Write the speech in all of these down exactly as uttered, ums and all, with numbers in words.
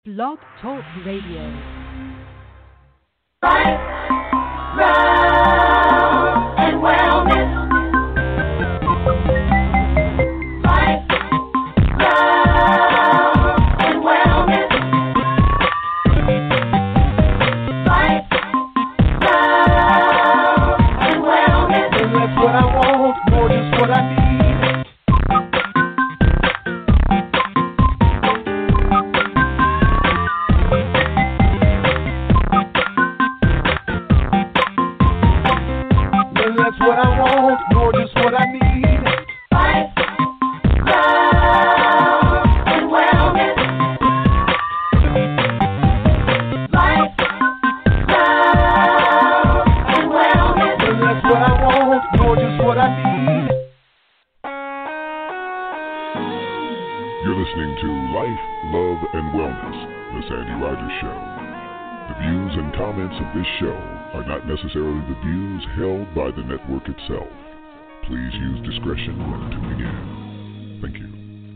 Blog Talk Radio. Life, love, and wellness. Life, love, and wellness. Life, love, and wellness. And that's what I want, more just what I need. That's what I want, more just what I need. Life, love, and wellness. Life, love, and wellness. And that's what I want, more just what I need. You're listening to Life, Love, and Wellness, The Sandy Rogers Show. The views and comments of this show are not necessarily the views held by the network itself. Please use discretion when tuning in. Thank you.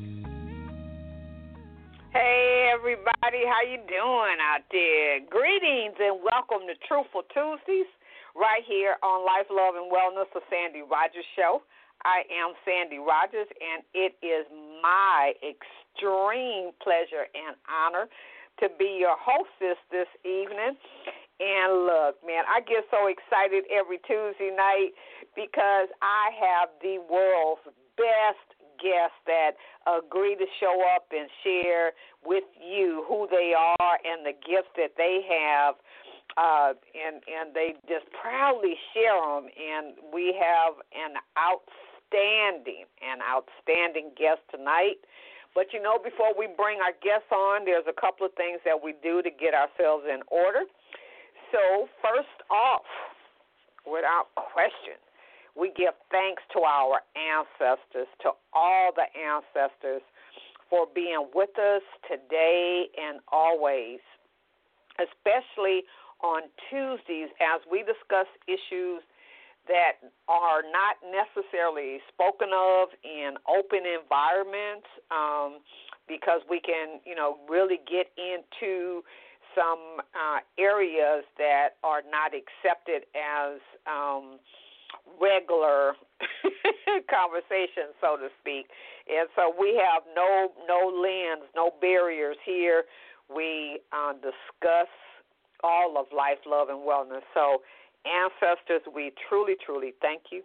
Hey everybody, how you doing out there? Greetings and welcome to Truthful Tuesdays right here on Life, Love, and Wellness, the Sandy Rogers Show. I am Sandy Rogers, and it is my extreme pleasure and honor to be your hostess this evening. And look, man, I get so excited every Tuesday night because I have the world's best guests that agree to show up and share with you who they are and the gifts that they have, uh, and, and they just proudly share them. And we have an outstanding, an outstanding guest tonight. But, you know, before we bring our guests on, there's a couple of things that we do to get ourselves in order. So, first off, without question, we give thanks to our ancestors, to all the ancestors, for being with us today and always, especially on Tuesdays as we discuss issues that are not necessarily spoken of in open environments, um, because we can, you know, really get into some uh, areas that are not accepted as um, regular conversation, so to speak. And so we have no no lens, no barriers here. We uh, discuss all of life, love, and wellness. So ancestors, we truly, truly thank you.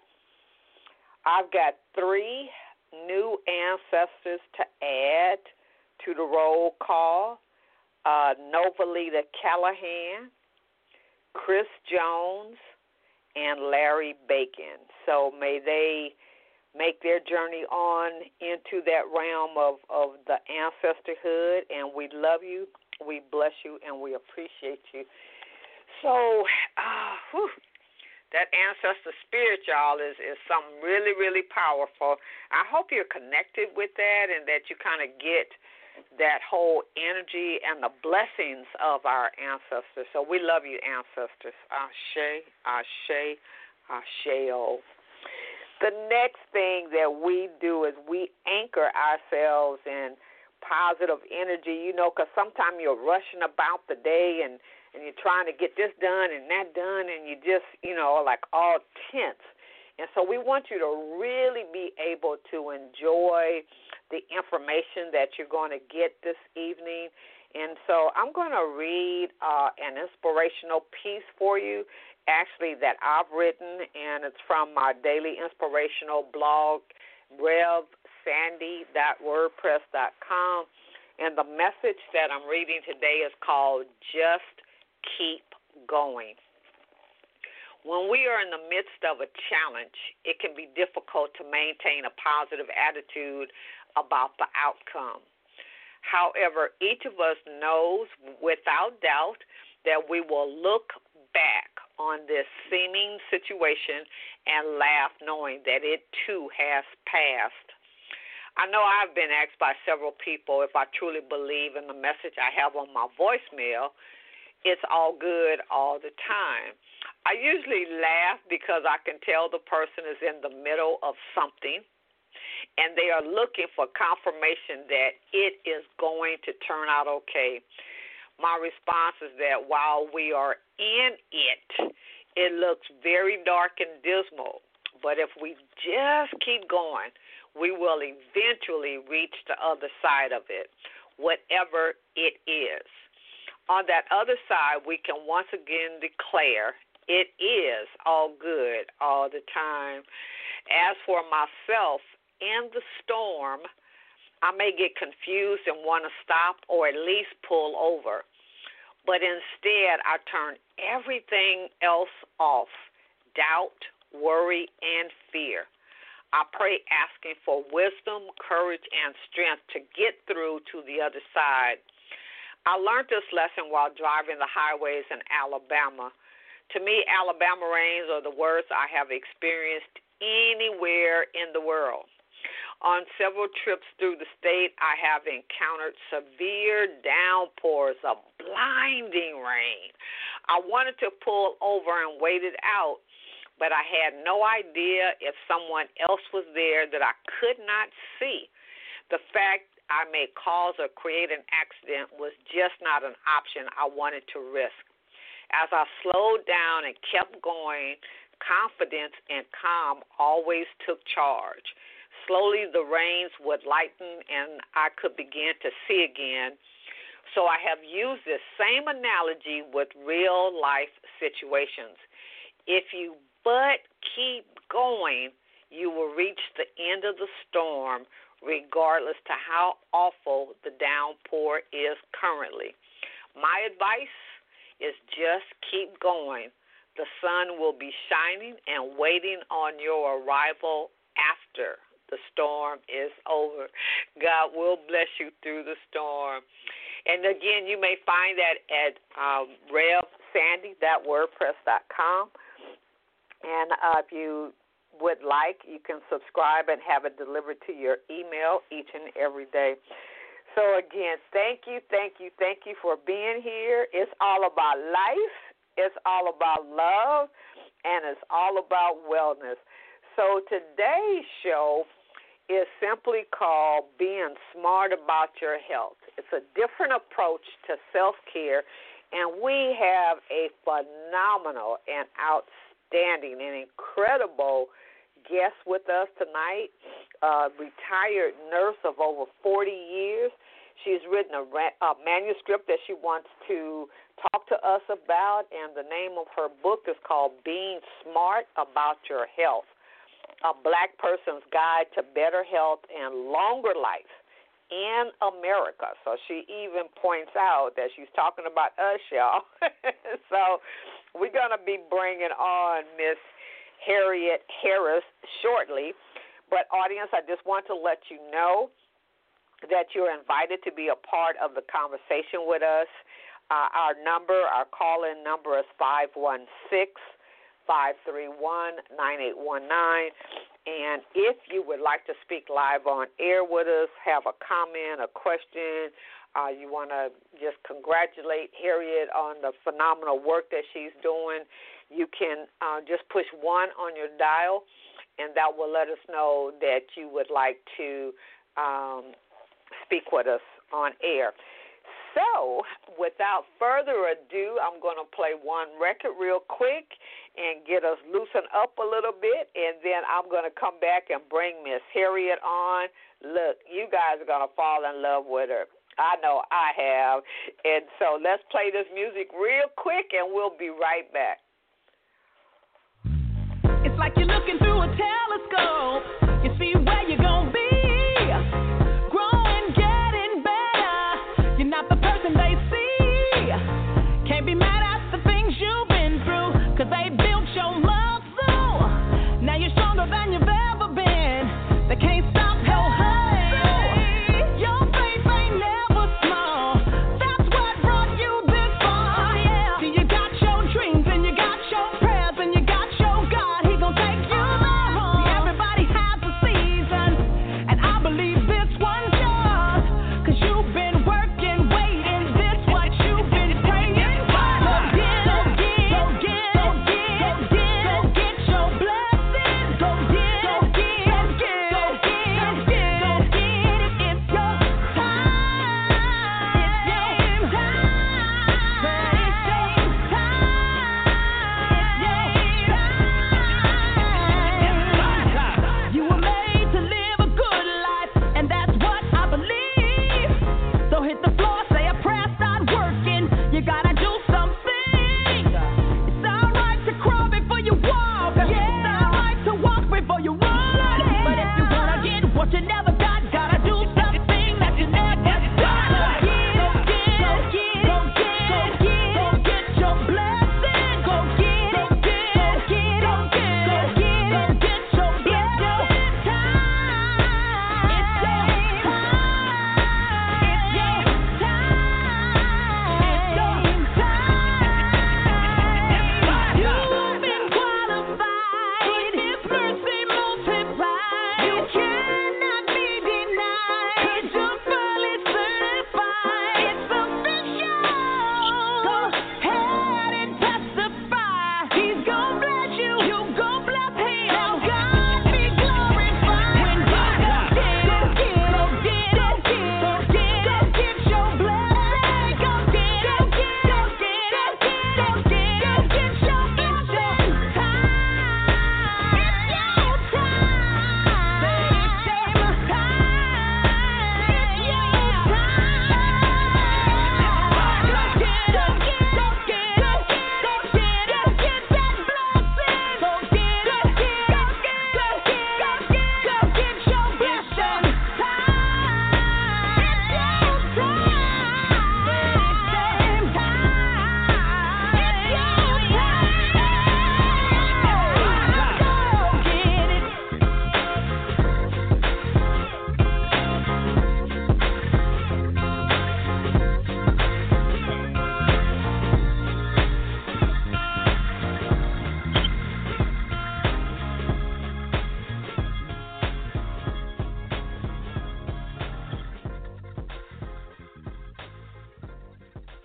I've got three new ancestors to add to the roll call. Uh, Novalita Callahan, Chris Jones, and Larry Bacon. So may they make their journey on into that realm of, of the ancestorhood, and we love you, we bless you, and we appreciate you. So, uh, whew, that ancestor spirit, y'all, is, is something really, really powerful. I hope you're connected with that and that you kind of get that whole energy and the blessings of our ancestors. So we love you, ancestors. Ashe, Ashe, Asheo. The next thing that we do is we anchor ourselves in positive energy, you know, because sometimes you're rushing about the day and, and you're trying to get this done and that done, and you just, you know, like all tense. And so we want you to really be able to enjoy the information that you're going to get this evening. And so I'm going to read uh, an inspirational piece for you, actually, that I've written, and it's from my daily inspirational blog, rev sandy dot wordpress dot com. And the message that I'm reading today is called Just Keep Going. When we are in the midst of a challenge, it can be difficult to maintain a positive attitude about the outcome. However, each of us knows without doubt that we will look back on this seeming situation and laugh knowing that it too has passed. I know I've been asked by several people if I truly believe in the message I have on my voicemail. It's all good all the time. I usually laugh because I can tell the person is in the middle of something and they are looking for confirmation that it is going to turn out okay. my response is that while we are in it, it looks very dark and dismal. But if we just keep going, we will eventually reach the other side of it, whatever it is. On that other side, we can once again declare it is all good all the time. As for myself, in the storm, I may get confused and want to stop or at least pull over. But instead, I turn everything else off, doubt, worry, and fear. I pray asking for wisdom, courage, and strength to get through to the other side. I learned this lesson while driving the highways in Alabama. To me, Alabama rains are the worst I have experienced anywhere in the world. On several trips through the state, I have encountered severe downpours of blinding rain. I wanted to pull over and wait it out, but I had no idea if someone else was there that I could not see. The fact I may cause or create an accident was just not an option I wanted to risk. As I slowed down and kept going, confidence and calm always took charge. Slowly the rains would lighten and I could begin to see again. So I have used this same analogy with real life situations. If you but keep going, you will reach the end of the storm, regardless to how awful the downpour is currently. My advice is just keep going. The sun will be shining and waiting on your arrival after the storm is over. God will bless you through the storm. And again, you may find that at um, Rev Sandy dot wordpress dot com. And uh, if you would like, you can subscribe and have it delivered to your email each and every day. So again, thank you, thank you, thank you for being here. It's all about life, it's all about love, and it's all about wellness. So today's show is simply called Being Smart About Your Health. It's a different approach to self-care, and we have a phenomenal and outstanding and incredible guest with us tonight, a retired nurse of over forty years. She's written a, a manuscript that she wants to talk to us about, and the name of her book is called Being Smart About Your Health, a Black Person's Guide to Better Health and Longer Life in America. So she even points out that she's talking about us, y'all. So we're going to be bringing on Miss Harriet Harris shortly. But, audience, I just want to let you know that you're invited to be a part of the conversation with us. Uh, our number, our call-in number is five one six, five three one, nine eight one nine. And if you would like to speak live on air with us, have a comment, a question, uh, you want to just congratulate Harriet on the phenomenal work that she's doing, you can uh, just push one on your dial, and that will let us know that you would like to um, speak with us on air. So, without further ado, I'm going to play one record real quick and get us loosened up a little bit, and then I'm going to come back and bring Miss Harriet on. Look, you guys are going to fall in love with her. I know I have. And so let's play this music real quick, and we'll be right back. It's like you're looking through a telescope. You see where you're going to be. Growing, getting better. You're not the person they see. Can't be mad at the things you've been through, 'cause they built your muscle. Now you're stronger than you've ever been. They can't stop your hustle. Your faith ain't never small. That's what brought you this far. Yeah. See, you got your dreams and you got your prayers and you got your God. He gon' take you there. See, everybody has a season.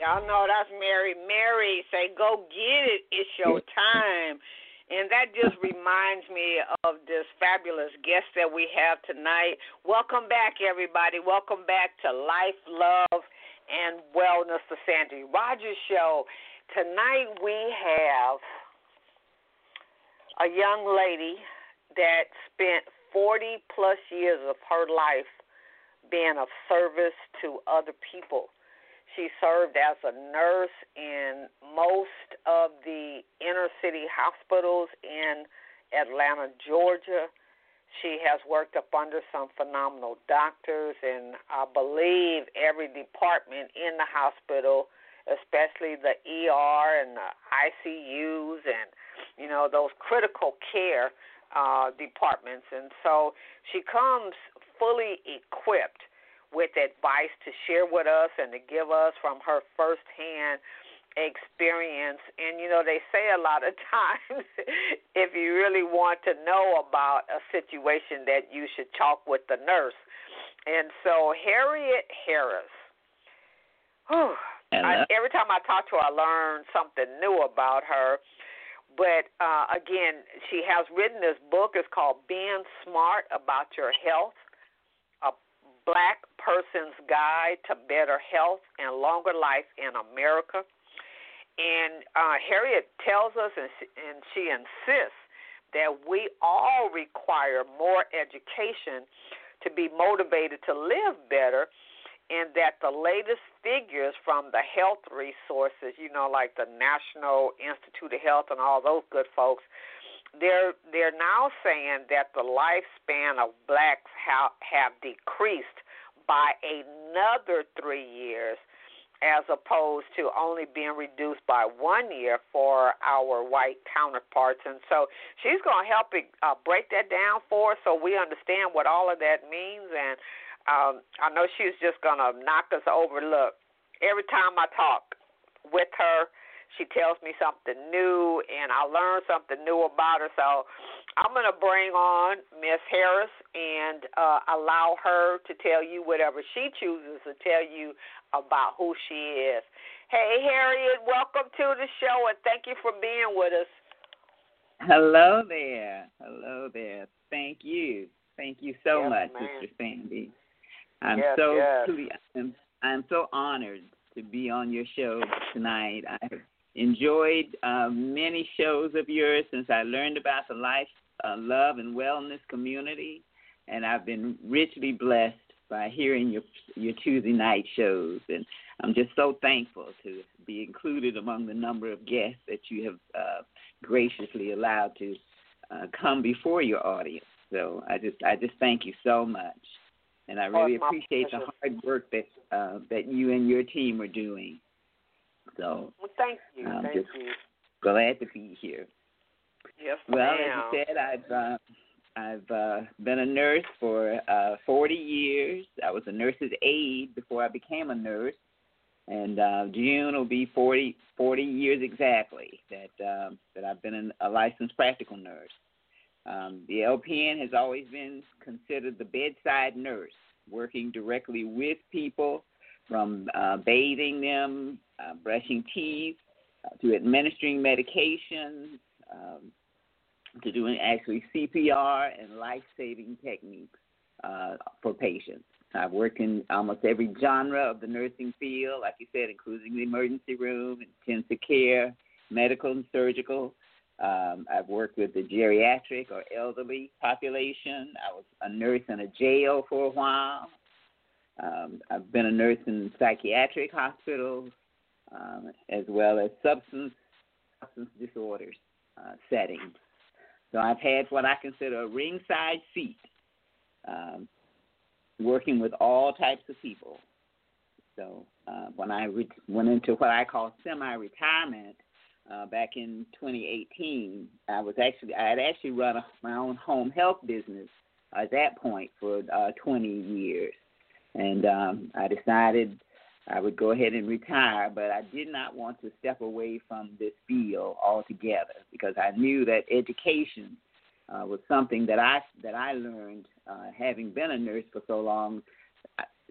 Y'all know that's Mary. Mary, say, go get it. It's your time. And that just reminds me of this fabulous guest that we have tonight. Welcome back, everybody. Welcome back to Life, Love, and Wellness, the Sandy Rogers Show. Tonight we have a young lady that spent forty-plus years of her life being of service to other people. She served as a nurse in most of the inner city hospitals in Atlanta, Georgia. She has worked up under some phenomenal doctors in, I believe, every department in the hospital, especially the E R and the I C Us and, you know, those critical care uh, departments. And so she comes fully equipped with advice to share with us and to give us from her firsthand experience. And, you know, they say a lot of times if you really want to know about a situation that you should talk with the nurse. And so Harriet Harris, whew, I, every time I talk to her, I learn something new about her. But, uh, again, she has written this book. It's called Being Smart About Your Health, a Black Person's Guide to Better Health and Longer Life in America. And uh, Harriet tells us, and she, and she insists, that we all require more education to be motivated to live better, and that the latest figures from the health resources, you know, like the National Institute of Health and all those good folks, they're they're now saying that the lifespan of blacks have, have decreased by another three years as opposed to only being reduced by one year for our white counterparts. And so she's going to help uh, break that down for us so we understand what all of that means. And um, I know she's just going to knock us over. Look, every time I talk with her, she tells me something new, and I learn something new about her. So I'm going to bring on Miss Harris and uh, allow her to tell you whatever she chooses to tell you about who she is. Hey, Harriet, welcome to the show, and thank you for being with us. Hello there. Hello there. Thank you. Thank you so yes, much, ma'am. Sister Sandy. I'm yes, so yes. truly, I'm, I'm so honored to be on your show tonight. I've enjoyed uh, many shows of yours since I learned about the life, uh, love, and wellness community, and I've been richly blessed by hearing your your Tuesday night shows, and I'm just so thankful to be included among the number of guests that you have uh, graciously allowed to uh, come before your audience. So I just I just thank you so much, and I really oh, appreciate the hard work that uh, that you and your team are doing. So well, thank you, I'm thank just you. glad to be here. Yes, well, ma'am. as you said, I've uh, I've uh, been a nurse for uh, forty years. I was a nurse's aide before I became a nurse, and uh, June will be forty, forty years exactly that um, that I've been an, a licensed practical nurse. Um, the L P N has always been considered the bedside nurse, working directly with people, from uh, bathing them, uh, brushing teeth, uh, to administering medications, um, to doing actually C P R and life-saving techniques uh, for patients. I've worked in almost every genre of the nursing field, like you said, including the emergency room, intensive care, medical and surgical. Um, I've worked with the geriatric or elderly population. I was a nurse in a jail for a while. Um, I've been a nurse in psychiatric hospitals, um, as well as substance substance disorders uh, settings. So I've had what I consider a ringside seat, um, working with all types of people. So uh, when I re- went into what I call semi-retirement uh, back in twenty eighteen, I was actually I had actually run a, my own home health business at that point for uh, twenty years. And um, I decided I would go ahead and retire, but I did not want to step away from this field altogether because I knew that education uh, was something that I that I learned, uh, having been a nurse for so long.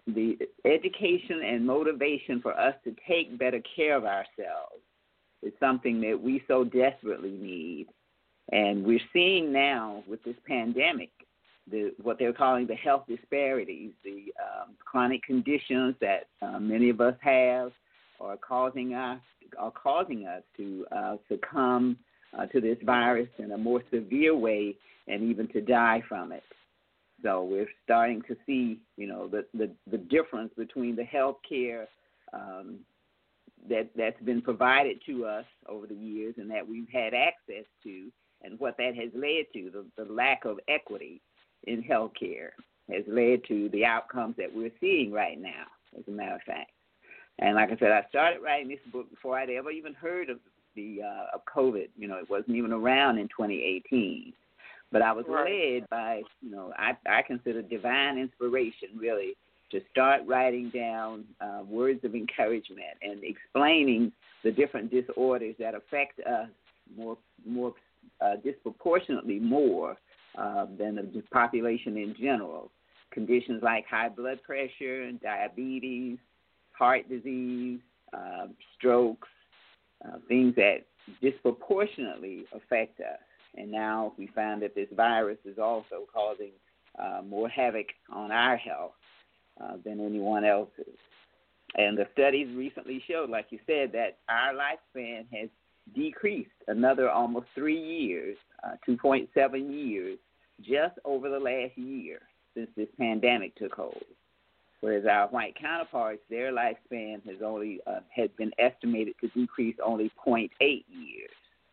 the education and motivation for us to take better care of ourselves is something that we so desperately need. And we're seeing now with this pandemic, the what they're calling the health disparities, the um, chronic conditions that uh, many of us have are causing us are causing us to uh, succumb uh, to this virus in a more severe way and even to die from it. So we're starting to see, you know, the, the, the difference between the health care um, that, that's been provided to us over the years and that we've had access to, and what that has led to, the, the lack of equity in health care has led to the outcomes that we're seeing right now, as a matter of fact. And like I said, I started writing this book before I'd ever even heard of the uh, of COVID. You know, it wasn't even around in twenty eighteen. But I was Right. led by, you know, I, I consider divine inspiration, really, to start writing down uh, words of encouragement and explaining the different disorders that affect us more, more uh, disproportionately more uh, than the population in general. Conditions like high blood pressure and diabetes, heart disease, uh, strokes, uh, things that disproportionately affect us. And now we find that this virus is also causing uh, more havoc on our health uh, than anyone else's. And the studies recently showed, like you said, that our lifespan has decreased another almost three years, uh, two point seven years, just over the last year since this pandemic took hold. Whereas our white counterparts, their lifespan has only uh, has been estimated to decrease only zero point eight years.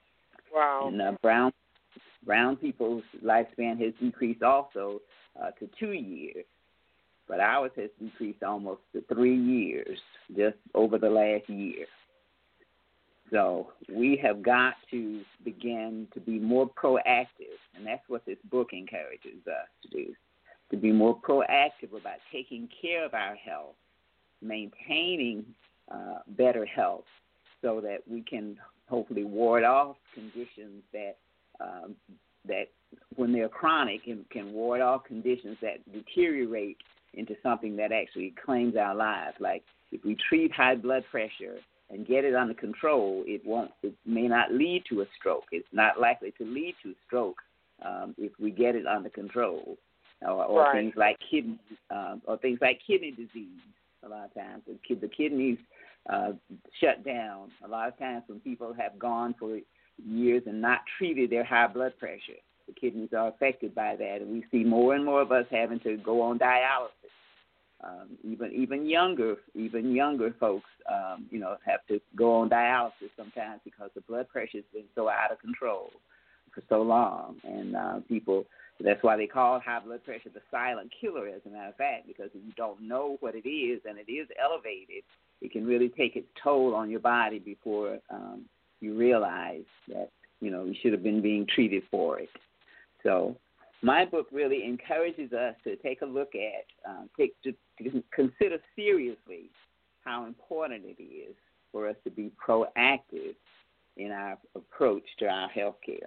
Wow. And uh, brown brown people's lifespan has decreased also uh, to two years, but ours has decreased almost to three years just over the last year. So we have got to begin to be more proactive, and that's what this book encourages us to do, to be more proactive about taking care of our health, maintaining uh, better health so that we can hopefully ward off conditions that um, that when they're chronic can, can ward off conditions that deteriorate into something that actually claims our lives. Like if we treat high blood pressure and get it under control, it won't. It may not lead to a stroke. It's not likely to lead to a stroke um, if we get it under control. Or, or Right. things like kidney, um, or things like kidney disease. A lot of times, the, kid, the kidneys uh, shut down. A lot of times, when people have gone for years and not treated their high blood pressure, the kidneys are affected by that, and we see more and more of us having to go on dialysis. Um, even even younger, even younger folks, um, you know, have to go on dialysis sometimes because the blood pressure has been so out of control for so long, and uh, people. That's why they call high blood pressure the silent killer, as a matter of fact, because if you don't know what it is and it is elevated, it can really take its toll on your body before um, you realize that, you know, you should have been being treated for it. So my book really encourages us to take a look at, um, take to, to consider seriously how important it is for us to be proactive in our approach to our health care.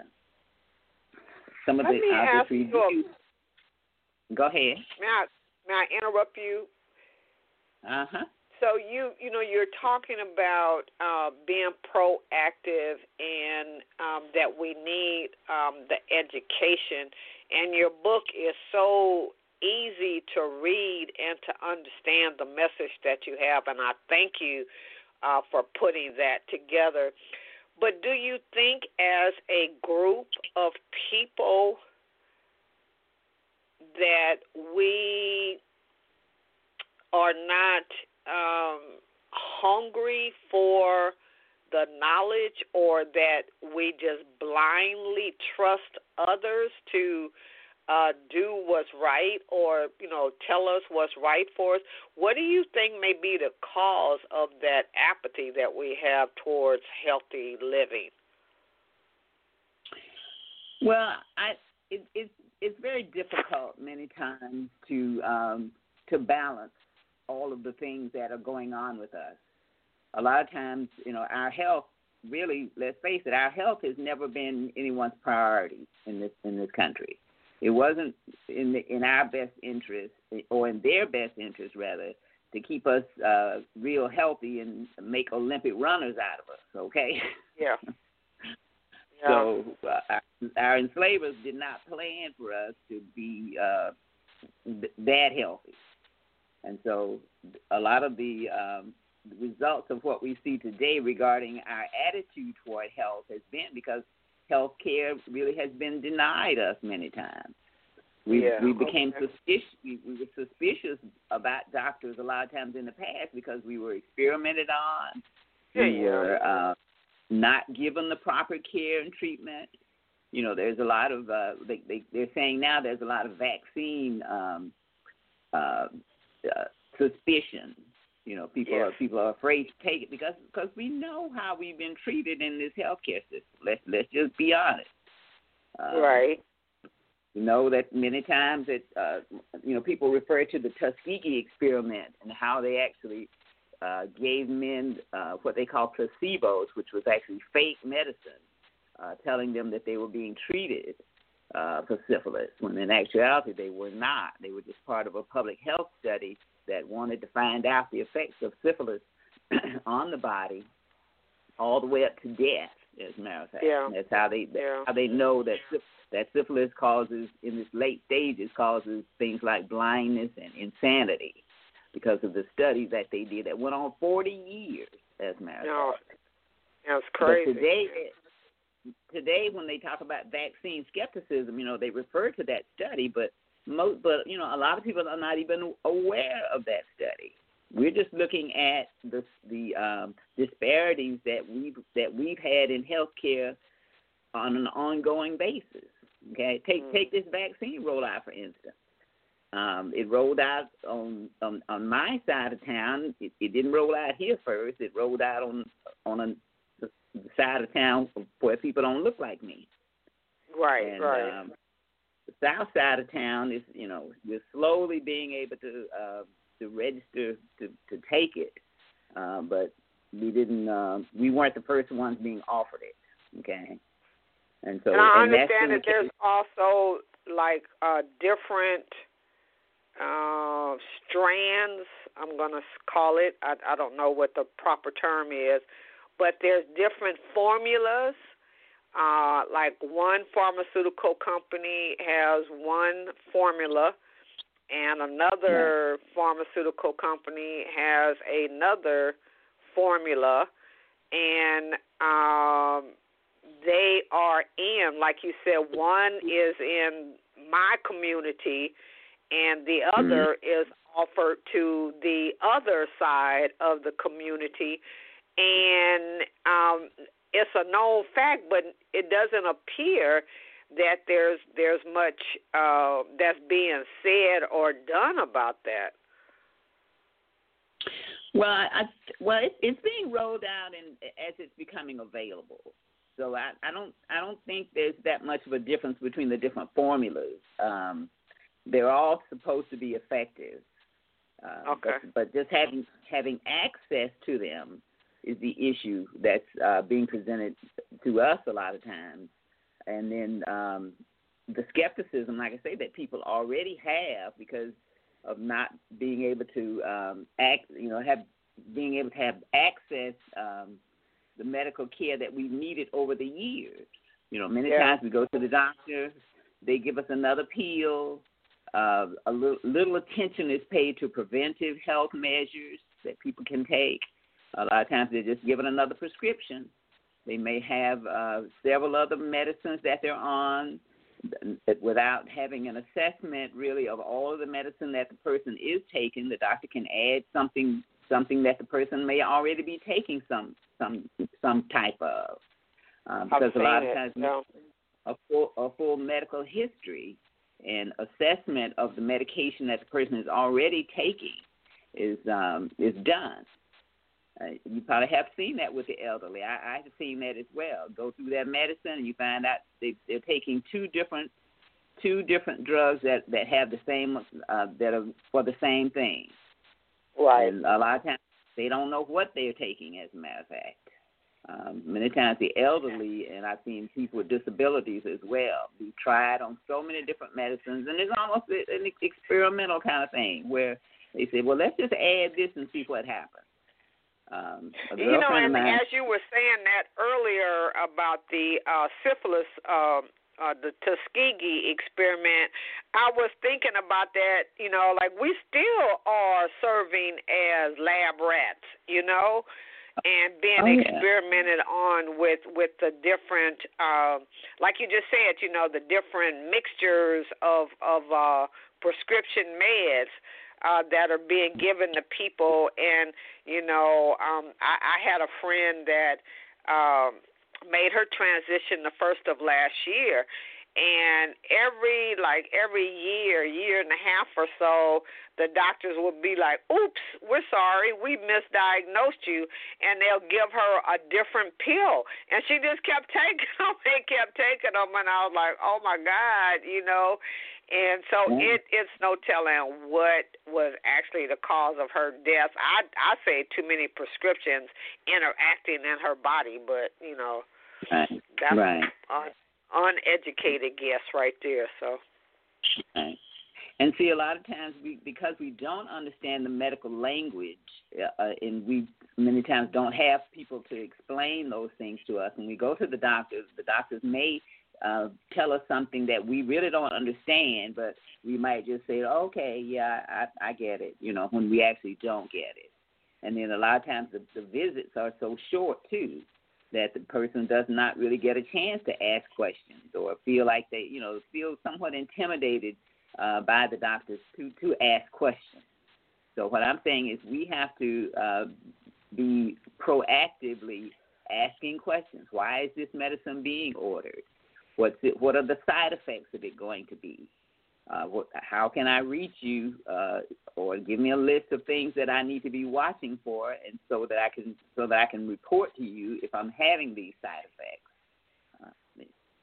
Some of Let the me I'll ask just read you you. Go ahead. May I, may I interrupt you? Uh huh. So you you know you're talking about uh, being proactive and um, that we need um, the education, and your book is so easy to read and to understand the message that you have, and I thank you uh, for putting that together. But do you think as a group of people that we are not um, hungry for the knowledge, or that we just blindly trust others to uh, do what's right, or, you know, tell us what's right for us? What do you think may be the cause of that apathy that we have towards healthy living? Well, I it, it's it's very difficult many times to um, to balance all of the things that are going on with us. A lot of times, you know, our health really, let's face it, our health has never been anyone's priority in this in this country. it wasn't in the, in our best interest, or in their best interest rather, to keep us uh, real healthy and make Olympic runners out of us. Okay. Yeah. yeah. So uh, our, our enslavers did not plan for us to be uh, that healthy, and so a lot of the um, results of what we see today regarding our attitude toward health has been because health care really has been denied us many times. We yeah. we became okay. suspicious. We, we were suspicious about doctors a lot of times in the past because we were experimented on. We yeah. were uh, not given the proper care and treatment. You know, there's a lot of uh, they, they they're saying now there's a lot of vaccine um, uh, uh, suspicion. You know, people yes. are people are afraid to take it because because we know how we've been treated in this healthcare system. Let's let's just be honest. Um, right. You know that many times that uh, you know people refer to the Tuskegee experiment and how they actually uh, gave men uh, what they call placebos, which was actually fake medicine, uh, telling them that they were being treated uh, for syphilis, when in actuality they were not. They were just part of a public health study that wanted to find out the effects of syphilis on the body all the way up to death, as a matter of fact. Yeah. That's how they that's yeah. how they know that that syphilis causes, in its late stages, causes things like blindness and insanity because of the studies that they did that went on forty years, as a matter no. of fact. That's crazy. But today, today, when they talk about vaccine skepticism, you know, they refer to that study, but Most, but you know, a lot of people are not even aware of that study. We're just looking at the the um, disparities that we've that we've had in healthcare on an ongoing basis. Okay, take mm. take this vaccine rollout for instance. Um, it rolled out on, on on my side of town. It, it didn't roll out here first. It rolled out on on a, the side of town where people don't look like me. Right, and, right. Um, The south side of town is, you know, we're slowly being able to uh, to register to, to take it, uh, but we didn't. Uh, we weren't the first ones being offered it. Okay, and so and I and understand that's that there's also like uh, different uh, strands. I'm gonna call it. I, I don't know what the proper term is, but there's different formulas. Uh, like one pharmaceutical company has one formula, and another yeah. pharmaceutical company has another formula, and um, they are in, like you said, one is in my community, and the other mm-hmm. is offered to the other side of the community, and um, it's a known fact, but it doesn't appear that there's there's much uh, that's being said or done about that. Well, I, well, it, it's being rolled out and as it's becoming available. So I, I don't I don't think there's that much of a difference between the different formulas. Um, they're all supposed to be effective. Uh, okay. But, but just having having access to them is the issue that's uh, being presented to us a lot of times. And then um, the skepticism, like I say, that people already have because of not being able to um, act, you know, have being able to have access um, the medical care that we've needed over the years. You know, many yeah. times we go to the doctor, they give us another pill. Uh, a little, little attention is paid to preventive health measures that people can take. A lot of times they're just given another prescription. They may have uh, several other medicines that they're on without having an assessment really of all of the medicine that the person is taking. The doctor can add something something that the person may already be taking some some some type of. Uh, because a lot of times no. a full a full medical history and assessment of the medication that the person is already taking is um, is done. Uh, you probably have seen that with the elderly. I, I have seen that as well. Go through their medicine, and you find out they, they're taking two different two different drugs that, that have the same uh, that are for the same thing. Right. And a lot of times they don't know what they're taking, as a matter of fact. Um, many times the elderly, and I've seen people with disabilities as well, who tried on so many different medicines, and it's almost an experimental kind of thing where they say, well, let's just add this and see what happens. Um, you know, and mine, as you were saying that earlier about the uh, syphilis, um, uh, the Tuskegee experiment, I was thinking about that, you know, like we still are serving as lab rats, you know, and being oh, yeah. experimented on with, with the different, uh, like you just said, you know, the different mixtures of, of uh, prescription meds uh, that are being given to people. And, you know, um, I, I had a friend that um, made her transition the first of last year. And every, like, every year, year and a half or so, the doctors would be like, oops, we're sorry, we misdiagnosed you, and they'll give her a different pill. And she just kept taking them and kept taking them, and I was like, oh, my God, you know. And so yeah. it, it's no telling what was actually the cause of her death. I, I say too many prescriptions interacting in her body, but, you know, right. that's right. Uh, uneducated guess right there. So, right. And see, a lot of times we, because we don't understand the medical language, uh, and we many times don't have people to explain those things to us. When we go to the doctors, the doctors may uh, tell us something that we really don't understand, but we might just say, "Okay, yeah, I, I get it," you know, when we actually don't get it. And then a lot of times the, the visits are so short too, that the person does not really get a chance to ask questions or feel like they, you know, feel somewhat intimidated uh, by the doctors to, to ask questions. So what I'm saying is we have to uh, be proactively asking questions. Why is this medicine being ordered? What's it, what are the side effects of it going to be? Uh, what, how can I reach you, uh, or give me a list of things that I need to be watching for, and so that I can so that I can report to you if I'm having these side effects. Uh,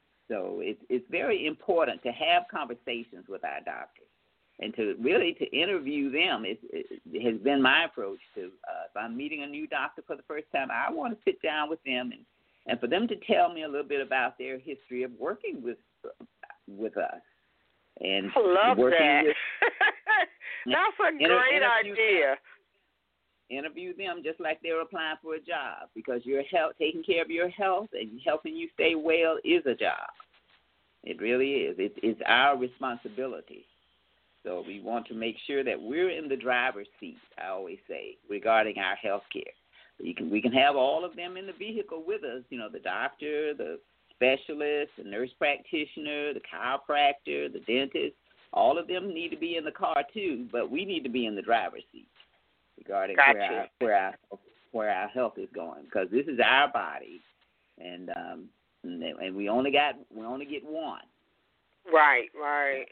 so it's it's very important to have conversations with our doctors, and to really to interview them. It, it has been my approach to uh, if I'm meeting a new doctor for the first time, I want to sit down with them and, and for them to tell me a little bit about their history of working with with us. And I love that. With, That's a inter- great interview idea. Them, interview them just like they're applying for a job, because your health, taking care of your health and helping you stay well is a job. It really is. It, it's our responsibility. So we want to make sure that we're in the driver's seat, I always say, regarding our health care. You can, we can have all of them in the vehicle with us, you know, the doctor, the specialist, the nurse practitioner, the chiropractor, the dentist. All of them need to be in the car too, but we need to be in the driver's seat regarding gotcha. where our, where our where our health is going, because this is our body, and um, and, and we only got we only get one. Right, right.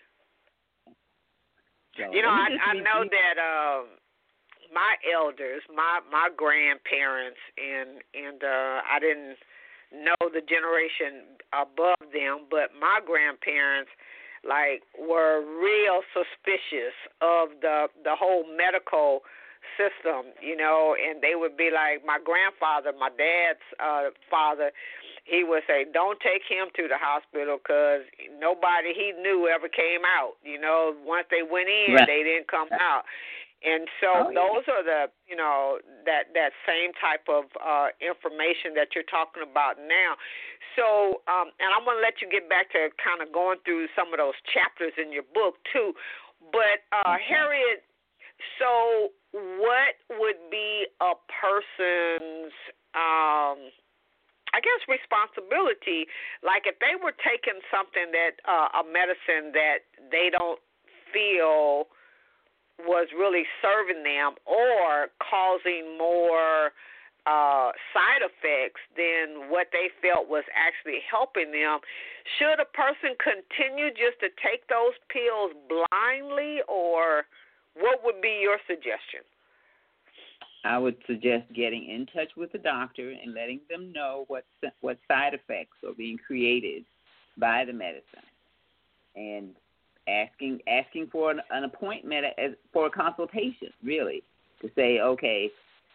So, you know, I, I be, know that um, my elders, my my grandparents, and and uh, I didn't know the generation above them, but my grandparents, like, were real suspicious of the the whole medical system, you know, and they would be like, my grandfather, my dad's uh, father, he would say, don't take him to the hospital because nobody he knew ever came out, you know. Once they went in, right. they didn't come out. And so oh, those yeah. are the, you know, that, that same type of uh, information that you're talking about now. So, um, and I'm going to let you get back to kind of going through some of those chapters in your book, too. But, uh, Harriet, so what would be a person's, um, I guess, responsibility? Like if they were taking something that, uh, a medicine that they don't feel was really serving them or causing more uh, side effects than what they felt was actually helping them, should a person continue just to take those pills blindly, or what would be your suggestion? I would suggest getting in touch with the doctor and letting them know what what side effects are being created by the medicine, and asking asking for an, an appointment as, for a consultation, really, to say, okay,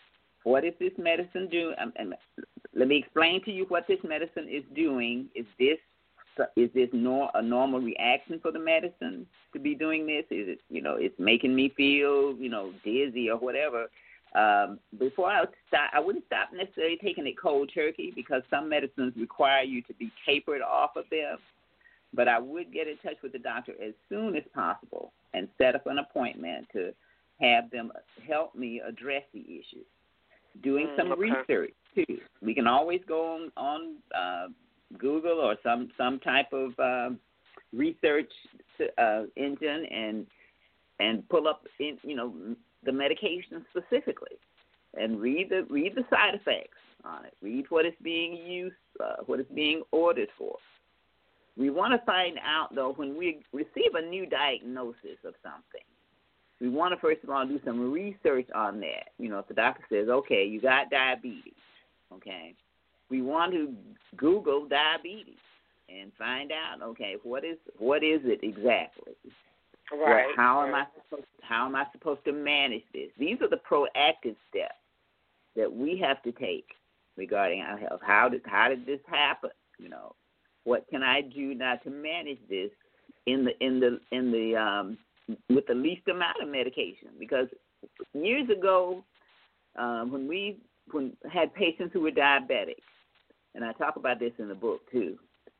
what is this medicine doing? Um, and let me explain to you what this medicine is doing. Is this is this nor, a normal reaction for the medicine to be doing this? Is it, you know, it's making me feel, you know, dizzy or whatever? Um, before I would stop, I wouldn't stop necessarily taking it cold turkey because some medicines require you to be tapered off of them. But I would get in touch with the doctor as soon as possible and set up an appointment to have them help me address the issue. Doing Mm, some okay. research, too. We can always go on, on uh, Google or some, some type of uh, research uh, engine and and pull up, in, you know, the medication specifically and read the read the side effects on it. Read what it's being used, uh, what it's being ordered for. We want to find out, though, when we receive a new diagnosis of something, we want to, first of all, do some research on that. You know, if the doctor says, okay, you got diabetes, okay, we want to Google diabetes and find out, okay, what is what is it exactly? Right. What, how right. am I supposed how am I supposed to manage this? These are the proactive steps that we have to take regarding our health. How did how did this happen? You know, what can I do now to manage this in the in the in the um, with the least amount of medication? Because years ago, um, when we when had patients who were diabetic, and I talk about this in the book too,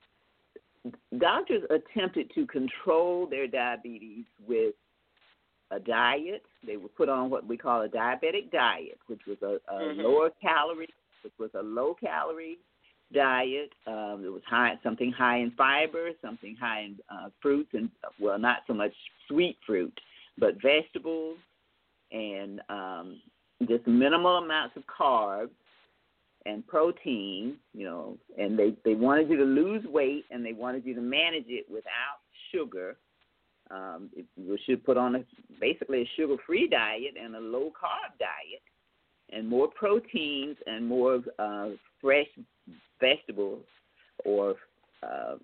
doctors attempted to control their diabetes with a diet. They would put on what we call a diabetic diet, which was a, a mm-hmm. lower calorie, which was a low calorie diet. Um, it was high, something high in fiber, something high in uh, fruits, and well, not so much sweet fruit, but vegetables, and um, just minimal amounts of carbs and protein, you know, and they, they wanted you to lose weight and they wanted you to manage it without sugar. Um, it, you should put on a, basically a sugar-free diet and a low-carb diet and more proteins and more uh, fresh vegetables or uh,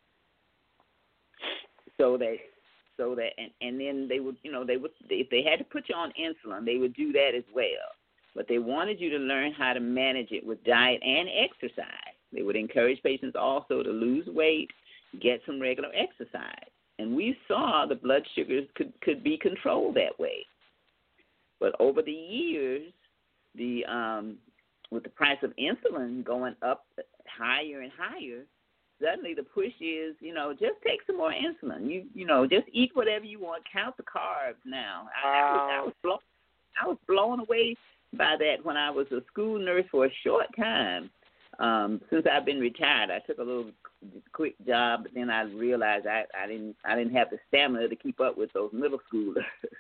so that so that and, and then they would, you know, they would if they had to put you on insulin, they would do that as well. But they wanted you to learn how to manage it with diet and exercise. They would encourage patients also to lose weight, get some regular exercise. And we saw the blood sugars could, could be controlled that way. But over the years, the um, with the price of insulin going up higher and higher, suddenly the push is, you know, just take some more insulin. You you know, just eat whatever you want. Count the carbs now. I, I, was, I, was, blown, I was blown away by that when I was a school nurse for a short time. Um, since I've been retired, I took a little quick job, but then I realized I, I didn't I didn't have the stamina to keep up with those middle schoolers.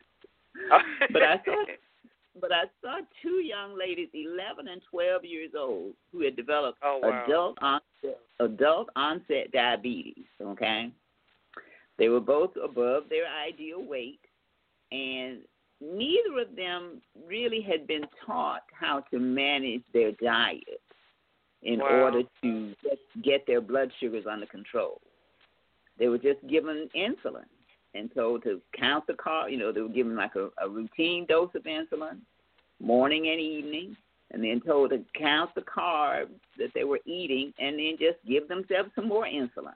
but I saw but I saw two young ladies, eleven and twelve years old, who had developed oh, wow. adult onset adult onset diabetes. Okay, they were both above their ideal weight, and neither of them really had been taught how to manage their diet in wow. order to get their blood sugars under control. They were just given insulin and told to count the carb. You know, they were given like a, a routine dose of insulin, morning and evening, and then told to count the carbs that they were eating and then just give themselves some more insulin.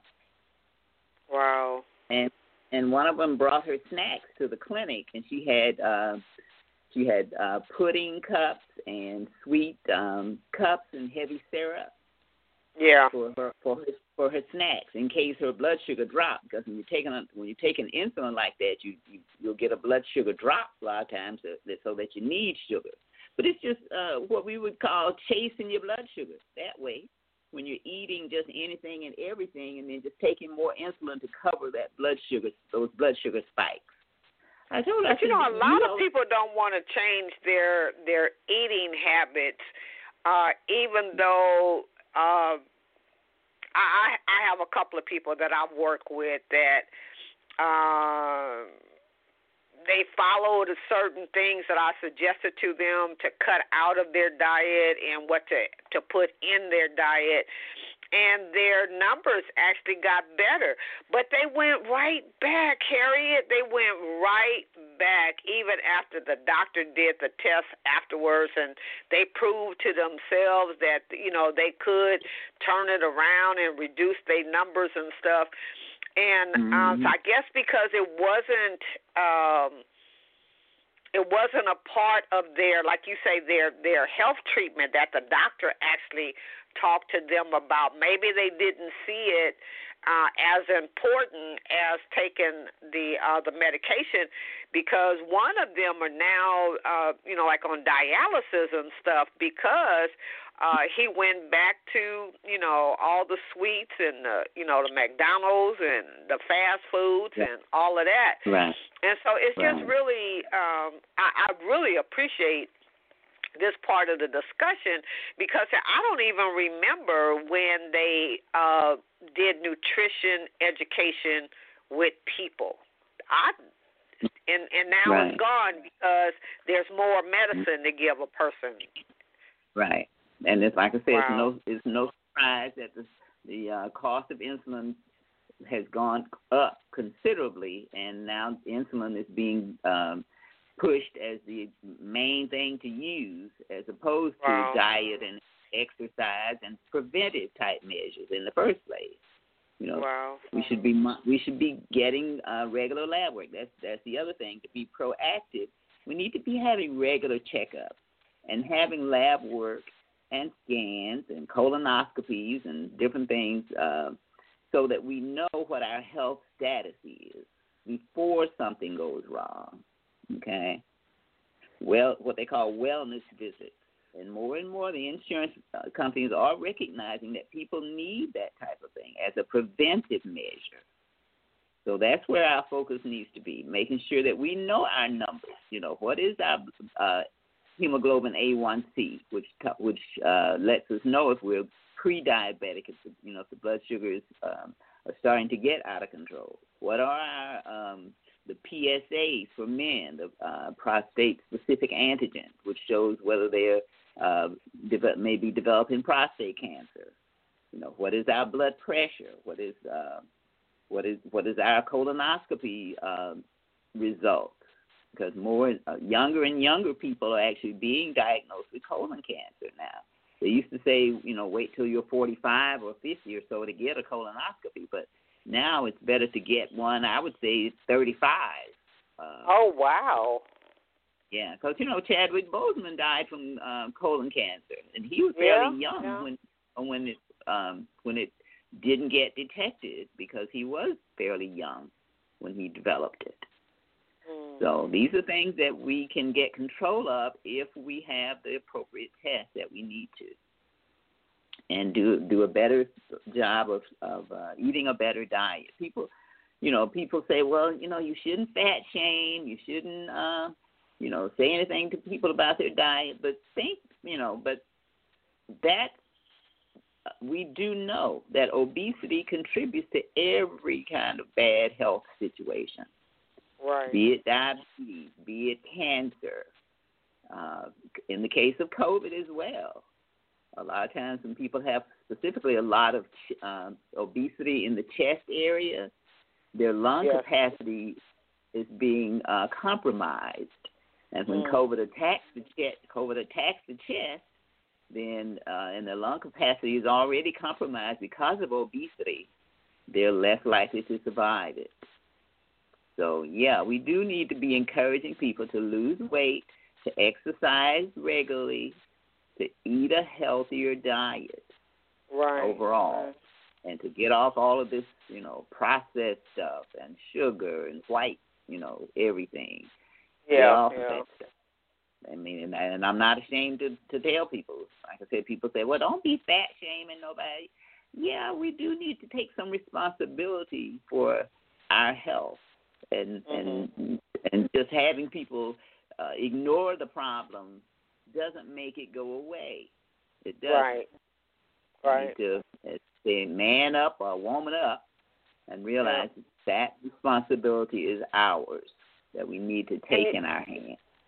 Wow. And and one of them brought her snacks to the clinic, and she had uh, she had uh, pudding cups and sweet um, cups and heavy syrup. Yeah. For her for her for her snacks in case her blood sugar dropped. Because when you're taking a, when you're taking insulin like that, you, you you'll get a blood sugar drop a lot of times, so that, so that you need sugar. But it's just uh, what we would call chasing your blood sugar that way. When you're eating just anything and everything, and then just taking more insulin to cover that blood sugar, those blood sugar spikes. I told her, but you know, a lot you of know, people don't want to change their their eating habits, uh, even though uh, I I have a couple of people that I work with that uh, they followed certain things that I suggested to them to cut out of their diet and what to to put in their diet, and their numbers actually got better. But they went right back, Harriet. They went right back, even after the doctor did the test afterwards, and they proved to themselves that, you know, they could turn it around and reduce their numbers and stuff. And um, mm-hmm. so I guess because it wasn't um, it wasn't a part of their, like you say, their their health treatment that the doctor actually talked to them about. Maybe they didn't see it uh, as important as taking the uh, the medication, because one of them are now, uh, you know, like on dialysis and stuff, because uh, he went back to, you know, all the sweets and, the, you know, the McDonald's and the fast foods yeah. and all of that. Right. And so it's right. just really, um, I, I really appreciate this part of the discussion, because I don't even remember when they uh, did nutrition education with people. I and and now right. it's gone because there's more medicine to give a person. Right. And it's like I said, Wow. it's no it's no surprise that the the uh, cost of insulin has gone up considerably, and now insulin is being um, pushed as the main thing to use, as opposed Wow. to diet and exercise and preventive type measures in the first place. You know, Wow. we should be we should be getting uh, regular lab work. That's that's the other thing, to be proactive. We need to be having regular checkups and having lab work and scans and colonoscopies and different things, uh, so that we know what our health status is before something goes wrong. Okay? Well, what they call wellness visits. And more and more the insurance uh, companies are recognizing that people need that type of thing as a preventive measure. So that's where our focus needs to be, making sure that we know our numbers. You know, what is our uh, hemoglobin A one C, which which uh, lets us know if we're pre-diabetic, if the, you know, if the blood sugars um, are starting to get out of control. What are our um, the P S As for men, the uh, prostate-specific antigen, which shows whether they're uh, de- maybe developing prostate cancer. You know, what is our blood pressure? What is uh, what is what is our colonoscopy uh, results? Because more uh, younger and younger people are actually being diagnosed with colon cancer now. They used to say, you know, wait till you're forty-five or fifty or so to get a colonoscopy, but now it's better to get one, I would say, thirty-five. Uh, Oh, wow. Yeah, because, you know, Chadwick Boseman died from um, colon cancer, and he was Yeah, fairly young yeah. when when it um, when it didn't get detected, because he was fairly young when he developed it. Mm. So these are things that we can get control of if we have the appropriate tests that we need to, and do do a better job of of uh, eating a better diet. People, you know, people say, well, you know, you shouldn't fat shame, you shouldn't, uh, you know, say anything to people about their diet. But think, you know, but that we do know that obesity contributes to every kind of bad health situation. Right. Be it diabetes, be it cancer. Uh, in the case of COVID as well, a lot of times when people have specifically a lot of um, obesity in the chest area, their lung Yes. capacity is being uh, compromised. And when Mm. COVID attacks the chest, COVID attacks the chest, then uh, and their lung capacity is already compromised because of obesity, they're less likely to survive it. So, yeah, we do need to be encouraging people to lose weight, to exercise regularly, to eat a healthier diet Right. overall, Right. and to get off all of this, you know, processed stuff and sugar and white, you know, everything. Get Yeah. off of Yeah. that stuff. I mean, and, and I'm not ashamed to, to tell people. Like I said, people say, well, don't be fat shaming nobody. Yeah, we do need to take some responsibility for our health. And Mm-hmm. and and just having people uh, ignore the problem doesn't make it go away. It doesn't. Right. Right. You need to uh, say man up or woman up and realize that responsibility is ours, that we need to take it, in our hands.